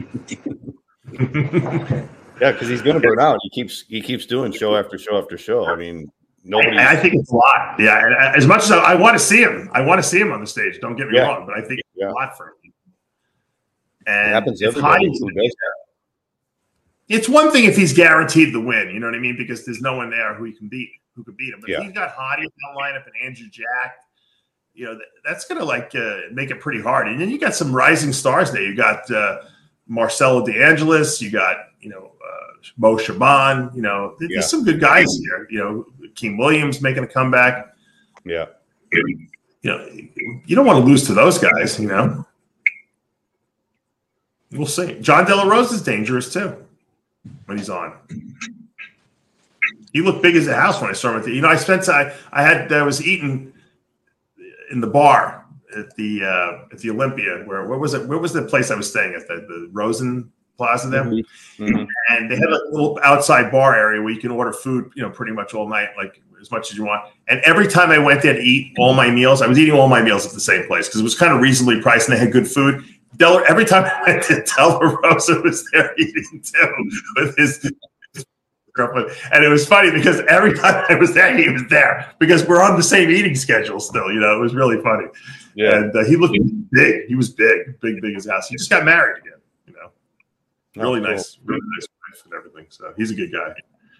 Yeah, because he's going to burn out. He keeps doing show after show after show. I mean, nobody. I think it's a lot. Yeah, and as much as I want to see him, on the stage. Don't get me wrong, but I think it's a lot for him. And it happens everybody who does that. It's one thing if he's guaranteed the win, you know what I mean? Because there's no one there who could beat him. But if he's got Hottie in the lineup and Andrew Jack, that's going to make it pretty hard. And then you got some rising stars there. You got Marcelo DeAngelis. You got Mo Shaban. There's some good guys here. King Williams making a comeback. Yeah. You don't want to lose to those guys. We'll see. John De La Rosa is dangerous too when he's on. He looked big as a house when I saw him. I was eating in the bar at the Olympia. Where was it? Where was the place I was staying at? The Rosen Plaza there, and they had a little outside bar area where you can order food, pretty much all night, like as much as you want. And every time I went there to eat all my meals, I was eating all my meals at the same place because it was kind of reasonably priced and they had good food. Every time I went to De La Rosa was there eating too with his girlfriend. And it was funny because every time I was there, he was there because we're on the same eating schedule still. It was really funny. Yeah. And he looked big. He was big as house. He just got married again. Really nice wife and everything. So he's a good guy.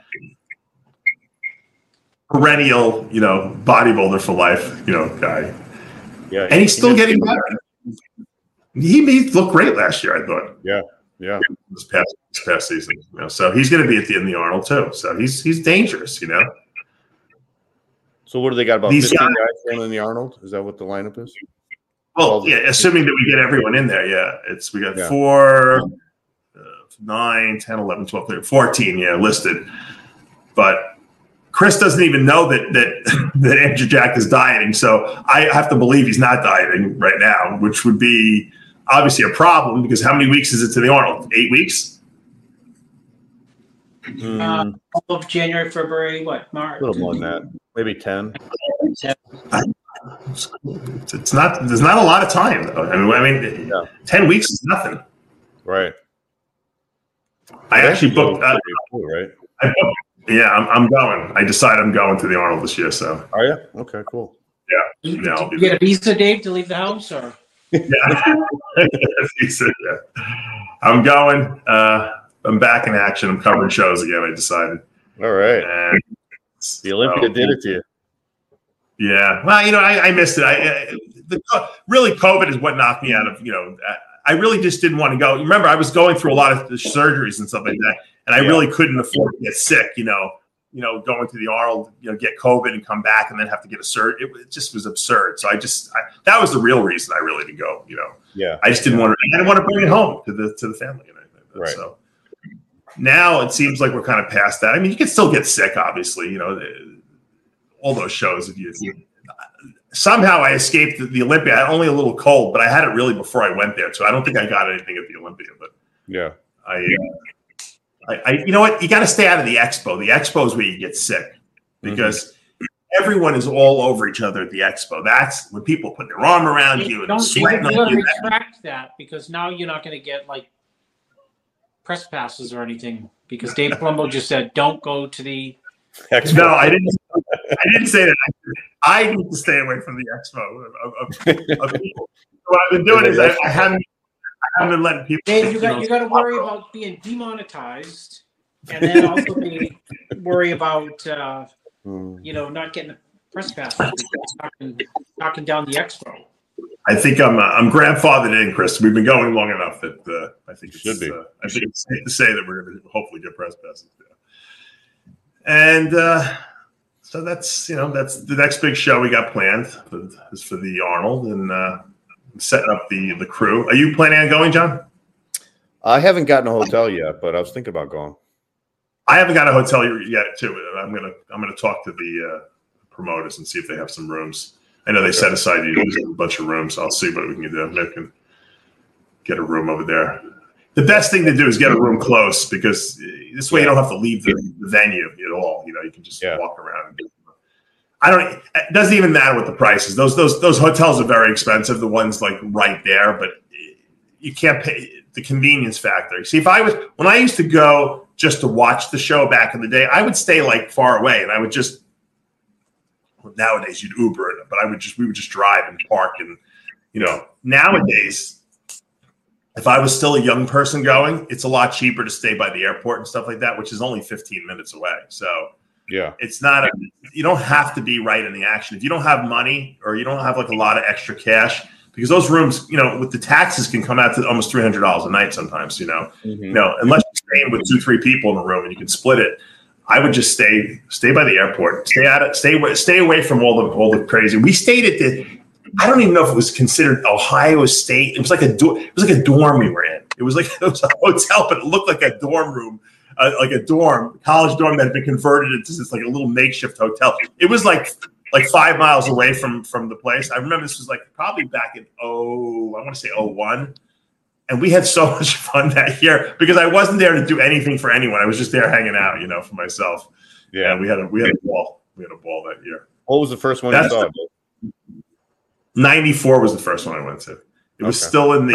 Perennial, bodybuilder for life, guy. Yeah. And he's still getting better. He looked great last year, I thought. Yeah. This past season. So he's going to be at the end of the Arnold too. So he's dangerous, So what do they got about 15 guys going in the Arnold? Is that what the lineup is? Well, assuming that we get everyone in there, we got 4, 9, 10, 11, 12, 13, 14, listed. But Chris doesn't even know that Andrew Jack is dieting, so I have to believe he's not dieting right now, which would be obviously a problem because how many weeks is it to the Arnold? 8 weeks? All of January, February, March? A little more than that. Maybe 10. It's not. There's not a lot of time, though. I mean 10 weeks is nothing. Right. I actually booked. Cool, right? I'm going. I decided I'm going to the Arnold this year. So. Are you? Okay, cool. Yeah. Did you get a visa, Dave, to leave the house, or? Visa. I'm going. I'm back in action. I'm covering shows again. I decided. All right. And the Olympia did it to you. Yeah. Well, I missed it. Really, COVID is what knocked me out I really just didn't want to go. Remember, I was going through a lot of the surgeries and stuff like that, and I really couldn't afford to get sick. Going to the Arnold, get COVID and come back and then have to get a surgery. It just was absurd. So that was the real reason I really didn't go. I just didn't want to. I didn't want to bring it home to the family. Right. So now it seems like we're kind of past that. I mean, you can still get sick, obviously. All those shows. If you somehow I escaped the Olympia. I had only a little cold, but I had it really before I went there. So I don't think I got anything at the Olympia. But yeah, you know what? You got to stay out of the expo. The expo is where you get sick because everyone is all over each other at the expo. That's when people put their arm around you and sweating on you. Retract that because now you're not going to get like press passes or anything because Dave Palumbo just said don't go to the expo. No, I didn't say that. I need to stay away from the expo of people. What I've been doing is I haven't been letting people. Dave, you got to worry about being demonetized, and then also worry about not getting a press pass, knocking down the expo. I think I'm grandfathered in, Chris. We've been going long enough that I think it should be. I think it's safe to say that we're going to hopefully get press passes. And so that's the next big show we got planned is for the Arnold and setting up the crew. Are you planning on going, John? I haven't gotten a hotel yet, but I was thinking about going. I haven't got a hotel yet too. I'm gonna talk to the promoters and see if they have some rooms. I know they set aside a bunch of rooms. I'll see what we can do. Maybe we can get a room over there. The best thing to do is get a room close because this way you don't have to leave the venue at all. You can just walk around. It doesn't even matter what the price is. Those hotels are very expensive. The ones like right there, but you can't pay the convenience factor. See, when I used to go just to watch the show back in the day, I would stay like far away and I would just, nowadays you'd Uber it, but we would just drive and park and, nowadays, if I was still a young person going, it's a lot cheaper to stay by the airport and stuff like that, which is only 15 minutes away. So it's not you don't have to be right in the action. If you don't have money or you don't have like a lot of extra cash, because those rooms, with the taxes can come out to almost $300 a night sometimes, unless you're staying with 2-3 people in a room and you can split it. I would just stay by the airport, stay away from all the crazy. We stayed at I don't even know if it was considered Ohio State. It was like a dorm we were in. It was a hotel, but it looked like a dorm room, like a college dorm that had been converted into this like a little makeshift hotel. It was like 5 miles away from the place. I remember this was like probably back in I want to say 2001. And we had so much fun that year because I wasn't there to do anything for anyone. I was just there hanging out, for myself. Yeah, and we had a ball. We had a ball that year. What was the first one you saw? 94 was the first one I went to. It was still in the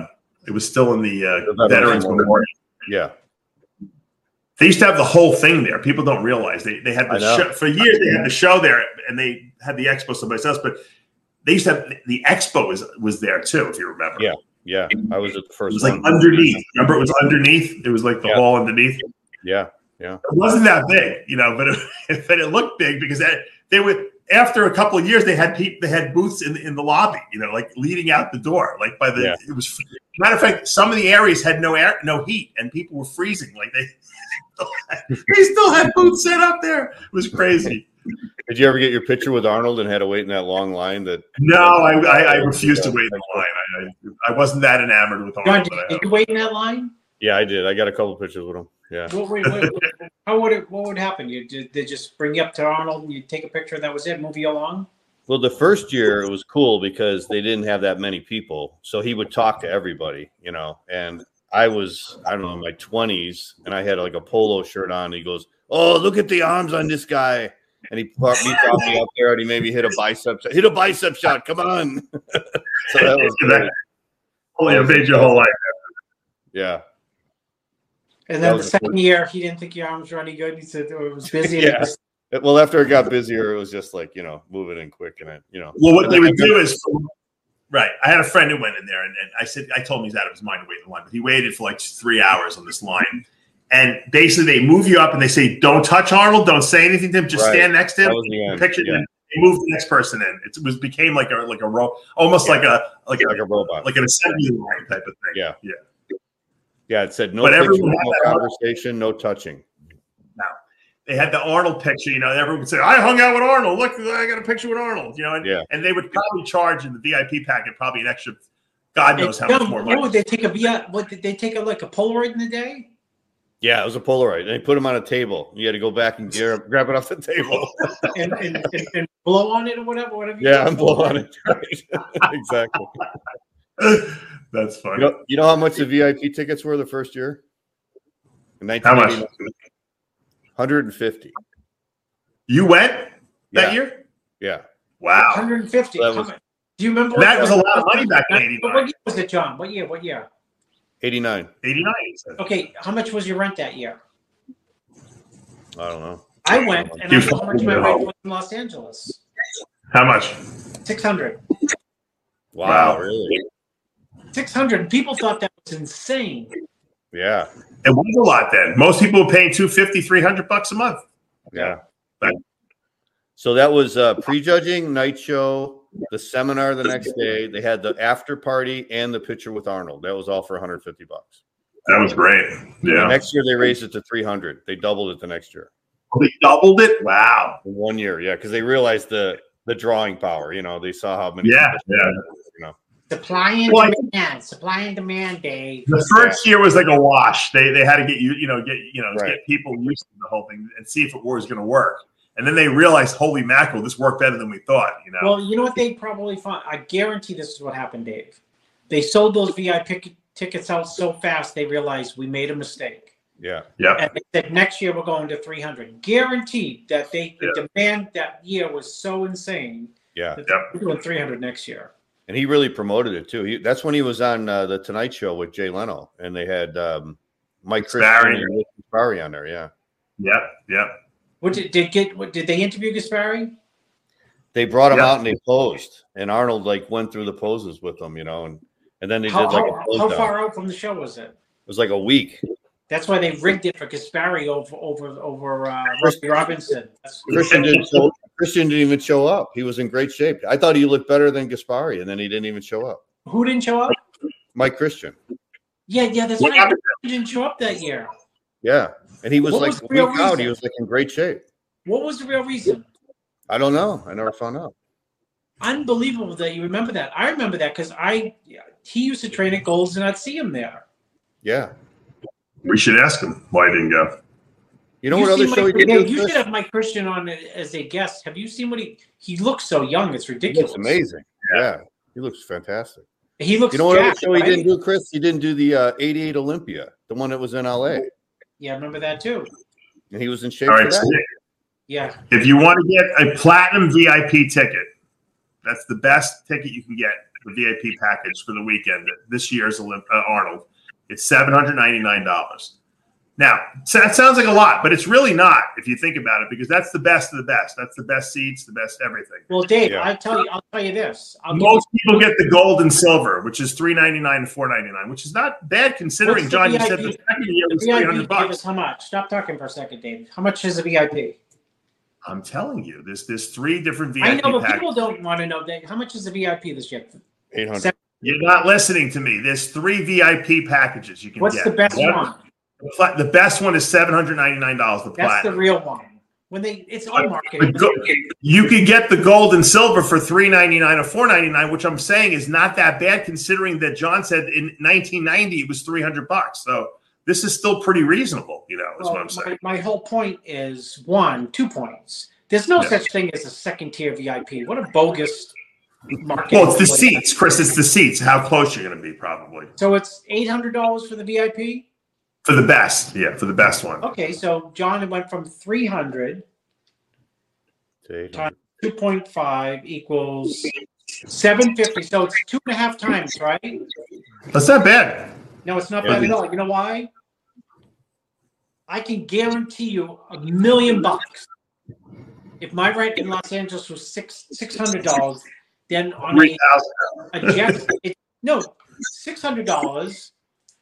Veterans Memorial. Yeah. They used to have the whole thing there. People don't realize they had the show for years. They had the show there, and they had the expo someplace else. But they used to have the expo was there too, if you remember. Yeah. I was at the first. It was like underneath. Remember, it was underneath. It was like the hall underneath. Yeah. It wasn't that big, but it looked big because they would. After a couple of years, they had booths in the lobby, like leading out the door. Like it was. Matter of fact, some of the areas had no heat, and people were freezing. Like they still had booths set up there. It was crazy. Did you ever get your picture with Arnold and had to wait in that long line? No, I refused to wait in the line. I wasn't that enamored with Arnold. John, did you wait in that line? Yeah, I did. I got a couple pictures with him. Yeah. What would happen? They just bring you up to Arnold and you take a picture and that was it, move you along? Well, the first year it was cool because they didn't have that many people. So he would talk to everybody, and I was, in my 20s and I had like a polo shirt on. And he goes, "Oh, look at the arms on this guy." And he brought me up there and he made me hit a bicep shot. Hit a bicep shot. Come on. So that was great. It made your whole life. Yeah. And then the second year, he didn't think your arms were any good. He said it was busy. Yeah. Well, after it got busier, it was just like, moving in quick. And Well, what they would do is, right. I had a friend who went in there and I told him he's out of his mind to wait in the line, but he waited for like 3 hours on this line. And basically they move you up and they say, "Don't touch Arnold. Don't say anything to him. Just stand next to him. Picture them." They moved the next person in. It became like a almost like a robot, like an assembly line type of thing. Yeah. Yeah. Yeah, it said no But picture, everyone no had conversation, no touching. No. They had the Arnold picture, everyone would say, I hung out with Arnold. Look, I got a picture with Arnold, and they would probably charge in the VIP packet probably an extra, God knows how much more money. What, did they take like a Polaroid in the day? Yeah, it was a Polaroid. And they put them on a table. You had to go back and grab it off the table. and blow on it or whatever. Yeah, and blow on it. Exactly. That's funny. You know how much the VIP tickets were the first year? In How much? 150. You went that year? Yeah. Wow. 150. Do you remember? That was a lot of money back in 89. What year was it, John? What year? 89. 89. Okay, how much was your rent that year? I don't know. I went, and I know how much my rent was in Los Angeles. How much? 600. Wow, really? 600. People thought that was insane. Yeah. It was a lot then. Most people were paying $250, $300 a month. Yeah. But, so that was prejudging, night show, the seminar the next day. They had the after party and the picture with Arnold. That was all for $150. That was great. Yeah. The next year they raised it to 300. They doubled it the next year. Oh, they doubled it? Wow. In 1 year, yeah, because they realized the drawing power. They saw how many. Supply and demand, Dave. The first year was like a wash. They had to get Right. get people used to the whole thing and see if it was going to work. And then they realized, holy mackerel, this worked better than we thought. Well, you know what they probably found? I guarantee this is what happened, Dave. They sold those VIP tickets out so fast they realized we made a mistake. Yeah. And they said next year we're going to 300. Guaranteed that the demand that year was so insane. Yeah. That we're doing 300 next year. And he really promoted it too. That's when he was on the Tonight Show with Jay Leno, and they had Mike Christian and Rick Gaspari on there. Yeah. Yep. What did they interview Gaspari? They brought him out and they posed, and Arnold went through the poses with them, and then they did a pose how down. far out from the show was it? It was like a week. That's why they rigged it for Gaspari over Rusty Robinson. Christian didn't even show up. He was in great shape. I thought he looked better than Gaspari, and then he didn't even show up. Who didn't show up? Mike Christian. Yeah, that's right. He didn't show up that year. Yeah, and he was What like was the a real week out. reason? He was in great shape. What was the real reason? I don't know. I never found out. Unbelievable that you remember that. I remember that because he used to train at Gold's and I'd see him there. Yeah. We should ask him why he didn't go. You know what other show he did? You should have Mike Christian on as a guest. Have you seen what he looks so young? It's ridiculous. He looks amazing. Yeah. He looks fantastic. He looks. You know what other jacked, show right? he didn't do, Chris? He didn't do the 88 Olympia, the one that was in LA. Yeah, I remember that too. And he was in shape All for right, so that. Yeah. if you want to get a platinum VIP ticket, that's the best ticket you can get, the VIP package for the weekend. This year's Arnold. It's $799. Now, so that sounds like a lot, but it's really not if you think about it, because that's the best of the best. That's the best seats, the best everything. Well, Dave, Yeah. I'll tell you this. Most people get the gold and silver, which is $399 and $499, which is not bad considering, What's the John, you VIP? said the second year The was VIP $300. give us how much? Stop talking for a second, Dave. How much is a VIP? I'm telling you, there's three different VIP I know, but packages. people don't want to know that. How much is the VIP this year? 800. You're not listening to me. There's three VIP packages you can What's get. the best one? The best one is $799. The That's platinum. the real one. It's all marketing. You could get the gold and silver for $399 or $499, which I'm saying is not that bad considering that John said in 1990 it was $300. So this is still pretty reasonable. Is what I'm saying. My whole point is 2 points. There's no such thing as a second tier VIP. What a bogus marketing. Well, it's the seats, Chris. It's the seats. How close you're going to be, probably. So it's $800 for the VIP. For the best, for the best one. Okay, so John went from 300 times 2.5 equals 750. So it's 2.5 times, right? That's not bad. No, it's not bad at all. You know why? I can guarantee you $1 million. If my rent in Los Angeles was $600, then on a jet, $600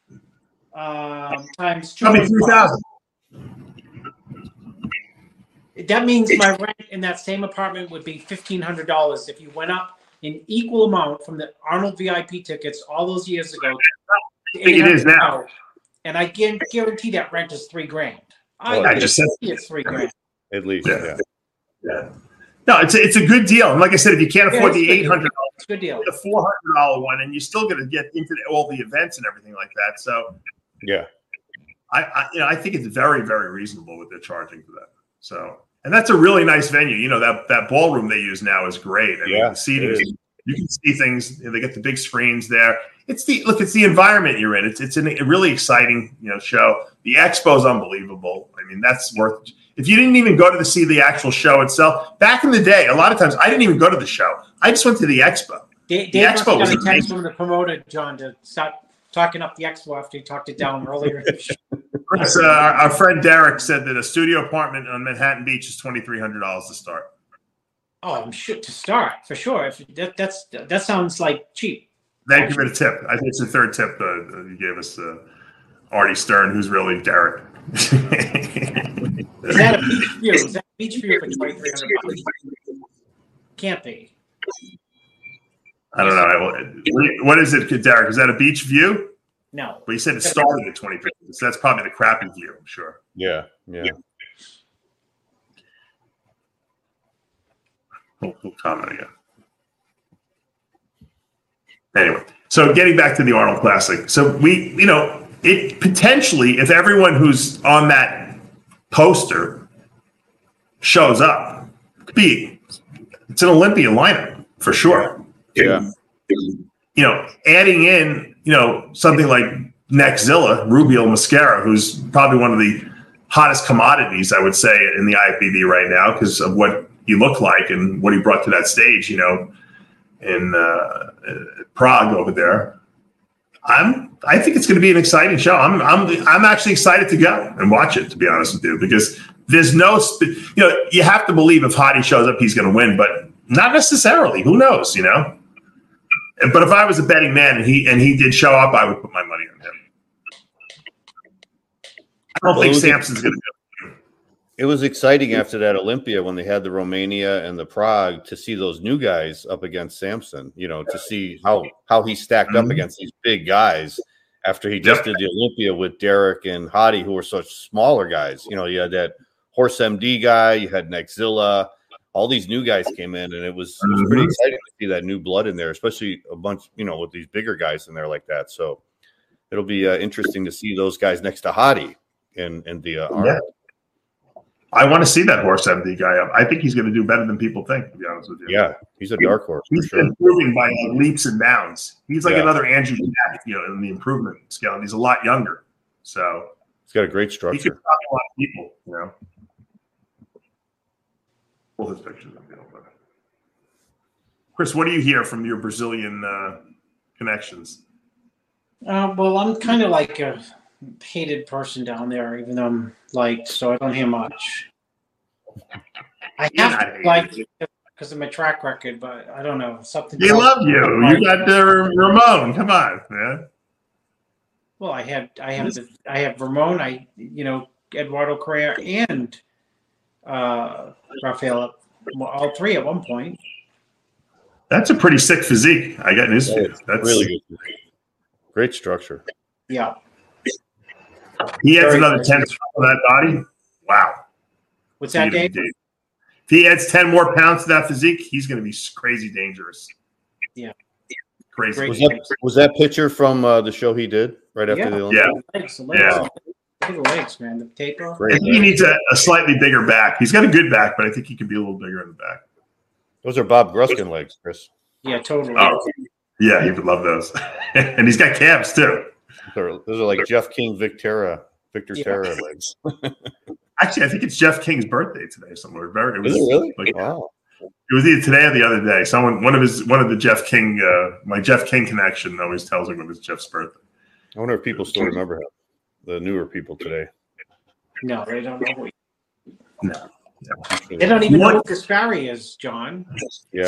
times 2.5. That means my rent in that same apartment would be $1,500 if you went up an equal amount from the Arnold VIP tickets all those years ago. I think it is now. And I guarantee that rent is $3,000. I just said it's $3,000. At least, yeah. No, it's a good deal. And like I said, if you can't afford the $800, it's a good deal. The $400 one, and you're still going to get into all the events and everything like that. So, yeah, I think it's very, very reasonable what they're charging for that. So, and that's a really nice venue. You know, that ballroom they use now is great. I mean, the seating, you can see things. They get the big screens there. It's the environment you're in. It's a really exciting, show. The expo is unbelievable. I mean, that's worth. If you didn't even go to see the actual show itself, back in the day, a lot of times I didn't even go to the show. I just went to the expo. The expo was a text from the promoter, John, to stop talking up the expo after he talked it down earlier. Chris, our friend Derek said that a studio apartment on Manhattan Beach is $2,300 to start. Oh, I'm sure to start for sure. If that sounds like cheap. Thank you for the tip. I think it's the third tip you gave us, Artie Stern, who's really Derek. Is that a beach view? Is that a beach view for $2,300? Can't be. I don't know. What is it, Derek? Is that a beach view? No. But you said it started at 23. So that's probably the crappy view, I'm sure. Yeah. We'll comment again. Anyway, so getting back to the Arnold Classic. So it potentially, if everyone who's on that poster shows up, it's an Olympia lineup for sure. Yeah. Adding in, something like Nexzilla, Rubio Mascara, who's probably one of the hottest commodities, I would say, in the IFBB right now because of what he looked like and what he brought to that stage, in Prague over there. I think it's going to be an exciting show. I'm actually excited to go and watch it, to be honest with you, because there's no, you have to believe if Hottie shows up, he's going to win, but not necessarily. Who knows, But if I was a betting man and he did show up, I would put my money on him. I don't think Samson's going to do it. It was exciting after that Olympia when they had the Romania and the Prague to see those new guys up against Samson, to see how he stacked up against these big guys after he just did the Olympia with Derek and Hottie, who were such smaller guys. You had that Horse MD guy, you had Nexzilla, all these new guys came in, and it was pretty exciting to see that new blood in there, especially a bunch, with these bigger guys in there like that. So it'll be interesting to see those guys next to Hottie and the Arnold. I want to see that Horse MD guy up. I think he's going to do better than people think, to be honest with you. Yeah, he's a dark horse. He's improving by leaps and bounds. He's like another Andrew Jack, in the improvement scale, and he's a lot younger. So he's got a great structure. He could talk a lot of people, Pull his pictures up. Chris, what do you hear from your Brazilian connections? Well, I'm kind of like a hated person down there, even though I'm liked, so I don't hear much. I have to like because of my track record, but I don't know something. They love you. You got Ramon. Come on, man. Well, I have Ramon. Eduardo Correa and Rafael, all three at one point. That's a pretty sick physique. I got news for you. That's really good. Great structure. Yeah. He adds another 10 pounds to that body. Wow. What's that, Dave? If he adds 10 more pounds to that physique, he's going to be crazy dangerous. Yeah. Crazy. Was that picture from the show he did right after the Olympics? The legs. Look at the legs, man. The taper. I think he needs a slightly bigger back. He's got a good back, but I think he could be a little bigger in the back. Those are Bob Gruskin legs, Chris. Yeah, totally. Oh, yeah, he would love those. And he's got calves, too. Those are like Jeff King, Victor Terra legs. Actually, I think it's Jeff King's birthday today somewhere. Is it really? Wow. It was either today or the other day. One of the Jeff King, my Jeff King connection always tells me when it's Jeff's birthday. I wonder if people still remember him. The newer people today. No, they don't know. No. They don't even know what Gaspari is, John. Yeah.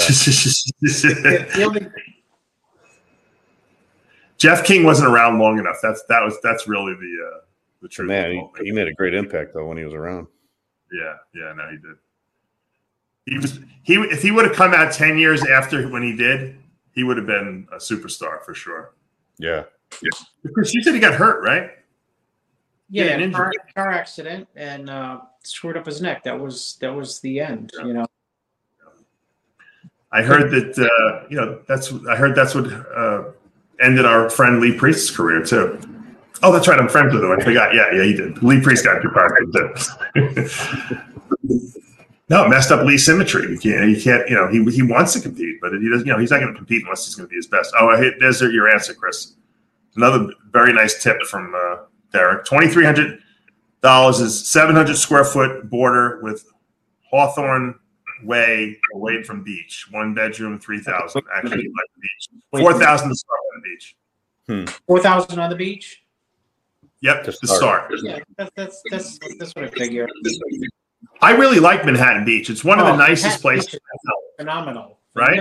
Jeff King wasn't around long enough. That's really the truth. Man, he made a great impact though when he was around. No, he did. If he would have come out 10 years after when he did, he would have been a superstar for sure. Yeah. Chris, you said he got hurt, right? Yeah, car accident and screwed up his neck. That was the end. You know. I heard that. That's what ended our friend Lee Priest's career too. Oh, that's right. I'm friends with him. I forgot. Yeah, he did. Lee Priest got too fired too. No, it messed up Lee's symmetry. He can't. He wants to compete, but he doesn't. He's not going to compete unless he's going to be his best. Oh, there's your answer, Chris. Another very nice tip from Derek. $2,300 is 700 square foot border with Hawthorne Way away from beach. 1 bedroom, 3,000. Actually, like the beach. 4,000 to start on the beach. 4,000 on the beach. Yep, to start. Yeah, that's what I figured. I really like Manhattan Beach. It's one of the nicest places. Phenomenal. Right?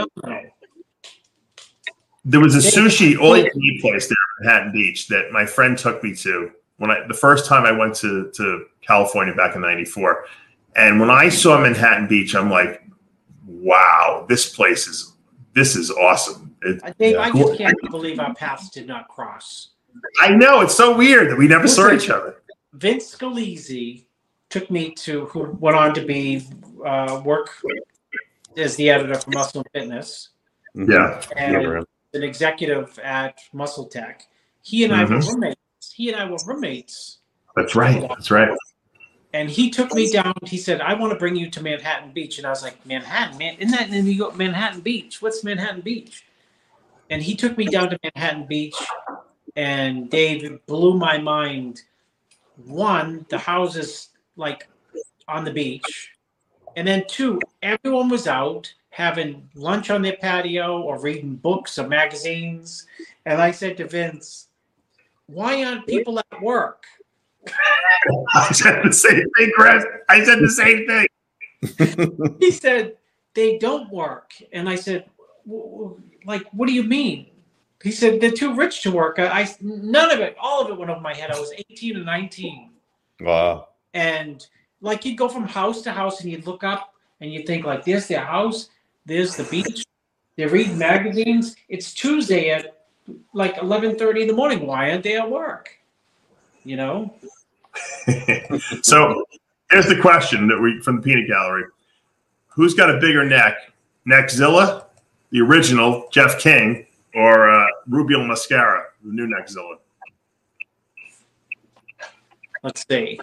There was a sushi all-you-can-eat place there in Manhattan Beach that my friend took me to the first time I went to California back in '94. And when I saw Manhattan Beach, I'm like, wow, this is awesome. Dave, I just can't believe our paths did not cross. I know. It's so weird that we never saw each other. Vince Scalise took me who went on to be work as the editor for Muscle and Fitness. Yeah. And an executive at Muscle Tech. He and I were roommates. That's right. And he took me down. He said, I want to bring you to Manhattan Beach. And I was like, Manhattan, man, isn't that in New York? Manhattan Beach? What's Manhattan Beach? And he took me down to Manhattan Beach. And Dave, it blew my mind. One, the houses like on the beach. And then two, everyone was out having lunch on their patio or reading books or magazines. And I said to Vince, why aren't people at work? I said the same thing, Chris. I said the same thing. He said, they don't work. And I said, like, what do you mean? He said, they're too rich to work. None of it, all of it went over my head. I was 18 or 19. Wow. And like you'd go from house to house and you'd look up and you'd think like, there's their house, there's the beach. They read magazines. It's Tuesday at like 11:30 in the morning. Why aren't they at work? You know? So here's the question from the Peanut Gallery. Who's got a bigger neck? Neckzilla, the original Jeff King, or Rubial Mascara, the new Neckzilla? Let's see.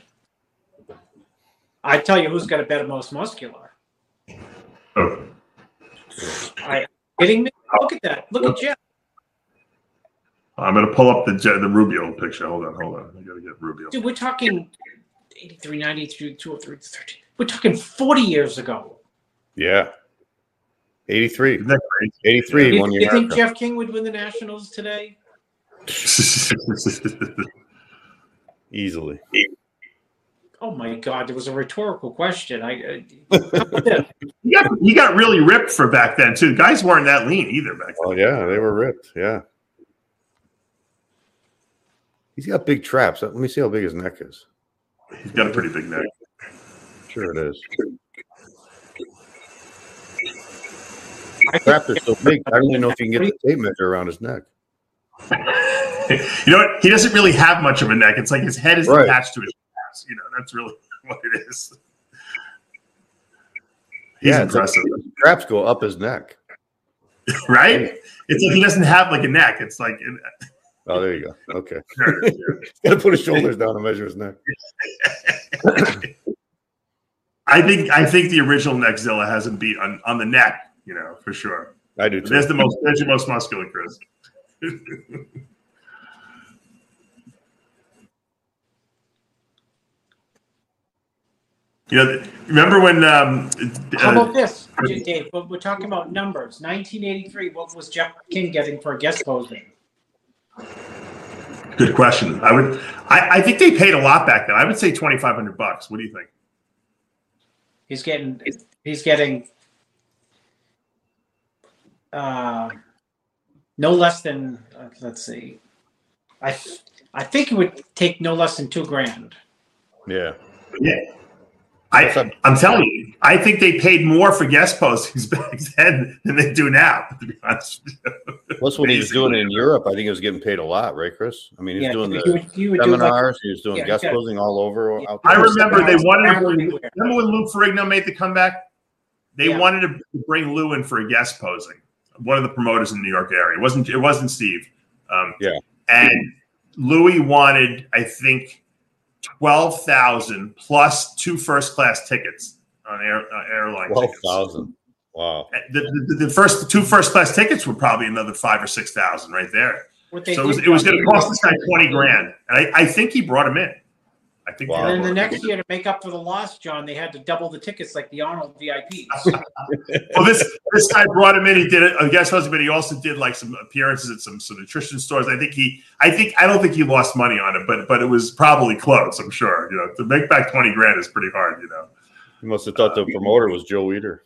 I tell you who's got a better, most muscular. Oh. Kidding me? Look at that. Look at Jeff. I'm going to pull up the Rubio picture. Hold on. I got to get Rubio. Dude, we're talking 83, 93, 203, 13. We're talking 40 years ago. Yeah. 83. Isn't that crazy? 83. You, 1 year. You think Jeff King would win the Nationals today? Easily. Oh my God! It was a rhetorical question. He got really ripped for back then too. Guys weren't that lean either back then. Oh yeah, they were ripped. Yeah. He's got big traps. Let me see how big his neck is. He's got a pretty big neck. Sure it is. His traps are so big. I don't even know if you can get the tape measure around his neck. You know what? He doesn't really have much of a neck. It's like his head is attached to his ass. That's really what it is. He's impressive. Like traps go up his neck. Right? It's like he doesn't have like a neck. It's like oh, there you go. Okay. He's got to put his shoulders down and measure his neck. I think the original Neckzilla has him beat on the neck, for sure. I do too. There's your most muscular, Chris. Remember when? How about this, Dave? We're talking about numbers. 1983. What was Jeff King getting for a guest posing? Good question. I think they paid a lot back then. I would say $2,500. What do you think? He's getting no less than let's see. I think it would take no less than $2,000. Yeah. Yeah. I'm telling you, I think they paid more for guest postings back then than they do now, to be honest with you. Plus, when he was doing it in Europe, I think he was getting paid a lot, right, Chris? I mean, he was doing he would seminars, he was doing guest posing all over. Yeah. I remember they wanted to remember when Lou Ferrigno made the comeback? They wanted to bring Lou in for a guest posing. One of the promoters in the New York area. It wasn't Steve. And Louis wanted, I think, 12,000 plus 2 first-class tickets on airline 12,000. Wow. The first 2 first-class tickets were probably another 5,000 or 6,000 right there. So it was going to cost this guy $20,000, and I think he brought him in. I think. And then the next year, to make up for the loss, John, they had to double the tickets like the Arnold VIPs. Well, this guy brought him in. He did it. I guess but he also did like some appearances at some nutrition stores. I don't think he lost money on it, but it was probably close. I'm sure. To make back $20,000 is pretty hard. You must have thought the promoter was Joe Weider.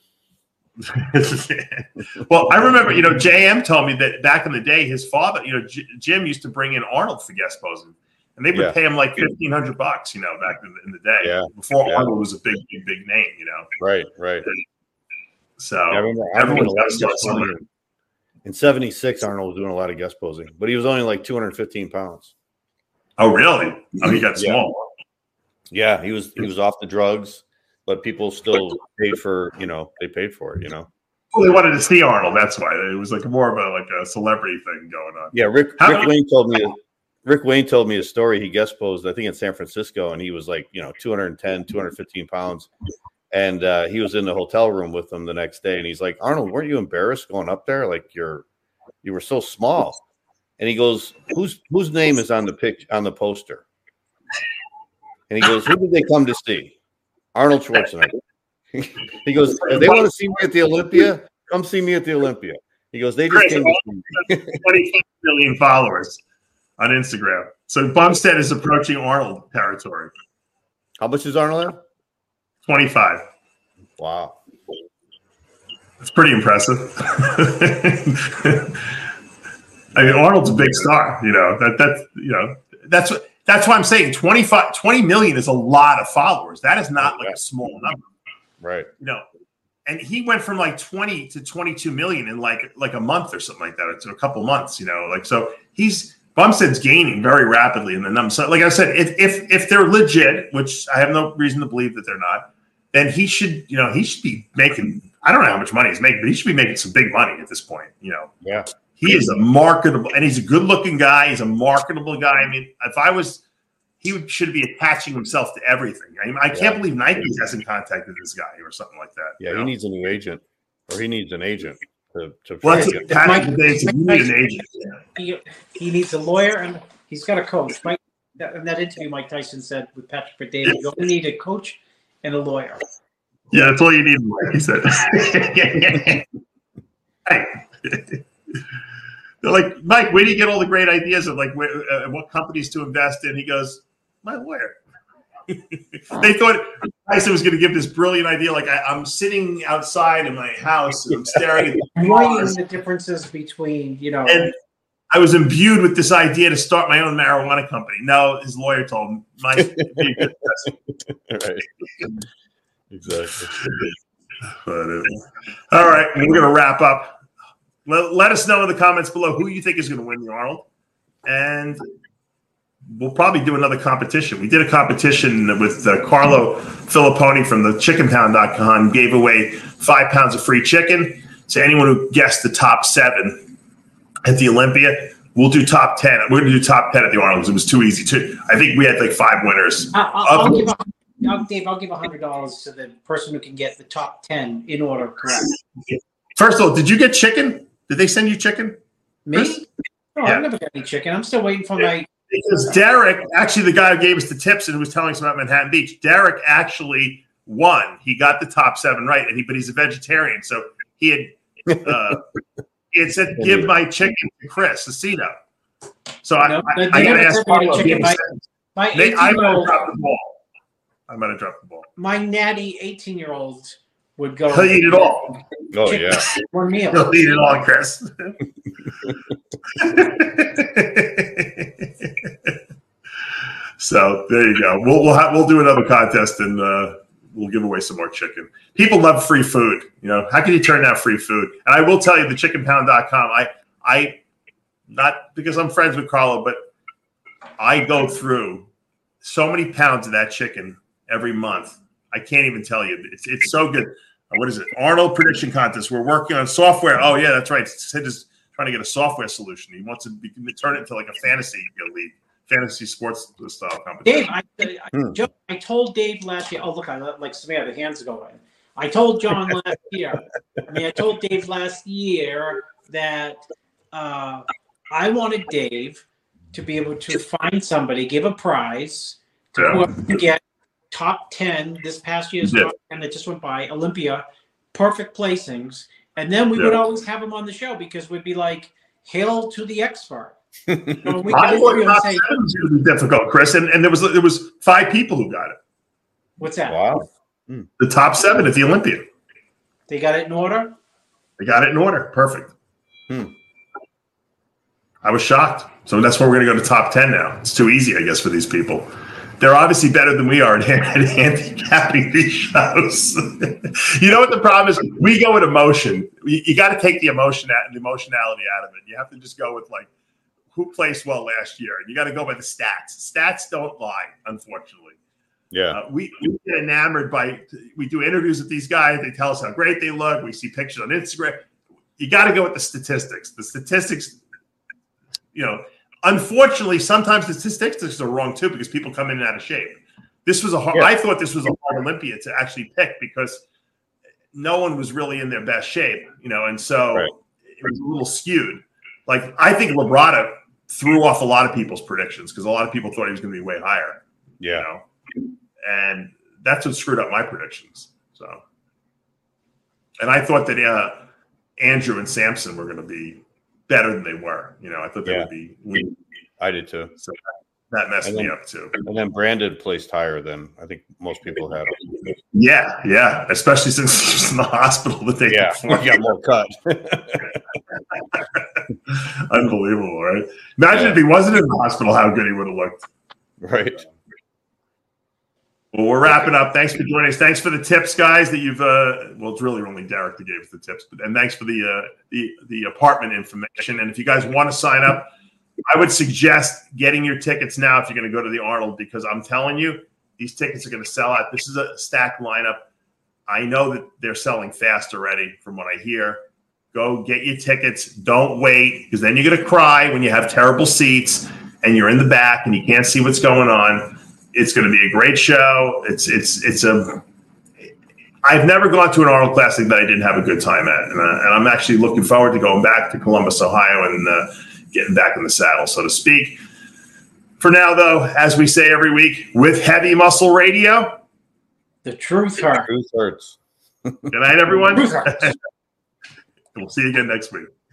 Well, I remember, JM told me that back in the day, his father, Jim used to bring in Arnold for guest posing. And they would pay him like $1,500, back in the day, before Arnold was a big name, Right. So I remember everyone's got to start somewhere. In '76, Arnold was doing a lot of guest posing, but he was only like 215 pounds. Oh, really? Oh, he got small. Yeah, he was off the drugs, but people still paid for, they paid for it, Well, they wanted to see Arnold. That's why it was like more of a celebrity thing going on. Yeah, Rick Wayne told me a story. He guest posed, I think, in San Francisco, and he was like, 210, 215 pounds. And he was in the hotel room with them the next day. And he's like, Arnold, weren't you embarrassed going up there? Like you were so small. And he goes, whose name is on the poster? And he goes, who did they come to see? Arnold Schwarzenegger. He goes, if they want to see me at the Olympia, come see me at the Olympia. He goes, they just came to see me. 25 million followers on Instagram. So Bumstead is approaching Arnold territory. How much is Arnold at? 25. Wow. That's pretty impressive. I mean, Arnold's a big star, that's why I'm saying 20 million is a lot of followers. That is not like a small number. Right. And he went from like 20 to 22 million in like a month or something like that. It's a couple months, so Bumstead's gaining very rapidly in the numbers. So, like I said, if they're legit, which I have no reason to believe that they're not, then he should be making. I don't know how much money he's making, but he should be making some big money at this point. Yeah, he is a marketable, and he's a good-looking guy. He's a marketable guy. I mean, he should be attaching himself to everything. I can't believe Nike hasn't contacted this guy or something like that. Yeah, he needs a new agent, or he needs an agent. He needs a lawyer, and he's got a coach. In that interview, Mike Tyson said with Patrick David, you only need a coach and a lawyer. Yeah, that's all you need, Mike, he said. They're like, Mike, where do you get all the great ideas of what companies to invest in? He goes, my lawyer. They thought Tyson was going to give this brilliant idea. Like I'm sitting outside in my house and I'm staring at the differences between, And I was imbued with this idea to start my own marijuana company. No, his lawyer told him, Mike, be a good right. Exactly. All right, we're going to wrap up. Let us know in the comments below who you think is going to win the Arnold. And we'll probably do another competition. We did a competition with Carlo Filipponi from the chickenpound.com, gave away 5 pounds of free chicken to anyone who guessed the top 7 at the Olympia. We'll do top 10. We're going to do top 10 at the Arnold because it was too easy. I think we had like 5 winners. Dave, I'll give $100 to the person who can get the top 10 in order correct. First of all, did you get chicken? Did they send you chicken? Me? No, I've never got any chicken. I'm still waiting for my... Because Derek, actually the guy who gave us the tips and who was telling us about Manhattan Beach, Derek actually won. He got the top 7 right, but he's a vegetarian. So he had said, give my chicken to Chris Aceto. So I got to ask Carlo. I might have dropped the ball. My natty 18-year-old would go. He'll eat it all. Oh, yeah. One meal. He'll eat it all, Chris. So there you go. We'll do another contest and we'll give away some more chicken. People love free food. You know, how can you turn down free food? And I will tell you, the chickenpound.com, I not because I'm friends with Carlo, but I go through so many pounds of that chicken every month. I can't even tell you. It's so good. What is it? Arnold prediction contest. We're working on software. Oh yeah, that's right. Sid is trying to get a software solution. He wants to turn it into like a fantasy league, fantasy sports style competition. Dave, I told Dave last year. Oh look, I let like Samantha, the hands going. I told John last year. I told Dave last year that I wanted Dave to be able to find somebody, give a prize to whoever can get top 10 this past year's top 10 that just went by, Olympia, perfect placings. And then we would always have him on the show because we'd be like, hail to the expert. So we I thought top 7 was going to be difficult, Chris. And there was 5 people who got it. What's that? Wow. The top 7 at the Olympia. They got it in order? They got it in order. Perfect. I was shocked. So that's why we're going to go to top 10 now. It's too easy, I guess, for these people. They're obviously better than we are at handicapping these shows. You know what the problem is? We go with emotion. You got to take the emotionality out of it. You have to just go with like who placed well last year. And you got to go by the stats. Stats don't lie, unfortunately. Yeah. We get enamored we do interviews with these guys. They tell us how great they look. We see pictures on Instagram. You got to go with the statistics. The statistics, you know, unfortunately, sometimes the statistics are wrong too because people come in and out of shape. This was I thought this was a hard Olympia to actually pick because no one was really in their best shape, you know, and so it was a little skewed. Like I think Labrada threw off a lot of people's predictions because a lot of people thought he was going to be way higher. Yeah, you know? And that's what screwed up my predictions. So, and I thought that Andrew and Samson were going to be better than they were. You know, I thought they would be. I did too. So that messed me up too. And then Brandon placed higher than I think most people had. Yeah. Especially since he was in the hospital the day before. He got more cut. Unbelievable, right? Imagine if he wasn't in the hospital, how good he would have looked. Right. Well, we're wrapping up. Thanks for joining us. Thanks for the tips, guys. That you've well, it's really only Derek that gave us the tips, and thanks for the apartment information. And if you guys want to sign up, I would suggest getting your tickets now if you're going to go to the Arnold, because I'm telling you, these tickets are going to sell out. This is a stacked lineup. I know that they're selling fast already, from what I hear. Go get your tickets. Don't wait, because then you're going to cry when you have terrible seats and you're in the back and you can't see what's going on. It's going to be a great show. I've never gone to an Arnold Classic that I didn't have a good time at, and I'm actually looking forward to going back to Columbus, Ohio, and getting back in the saddle, so to speak. For now, though, as we say every week, with Heavy Muscle Radio, the truth hurts. Truth hurts. Good night, everyone. Truth hurts. We'll see you again next week.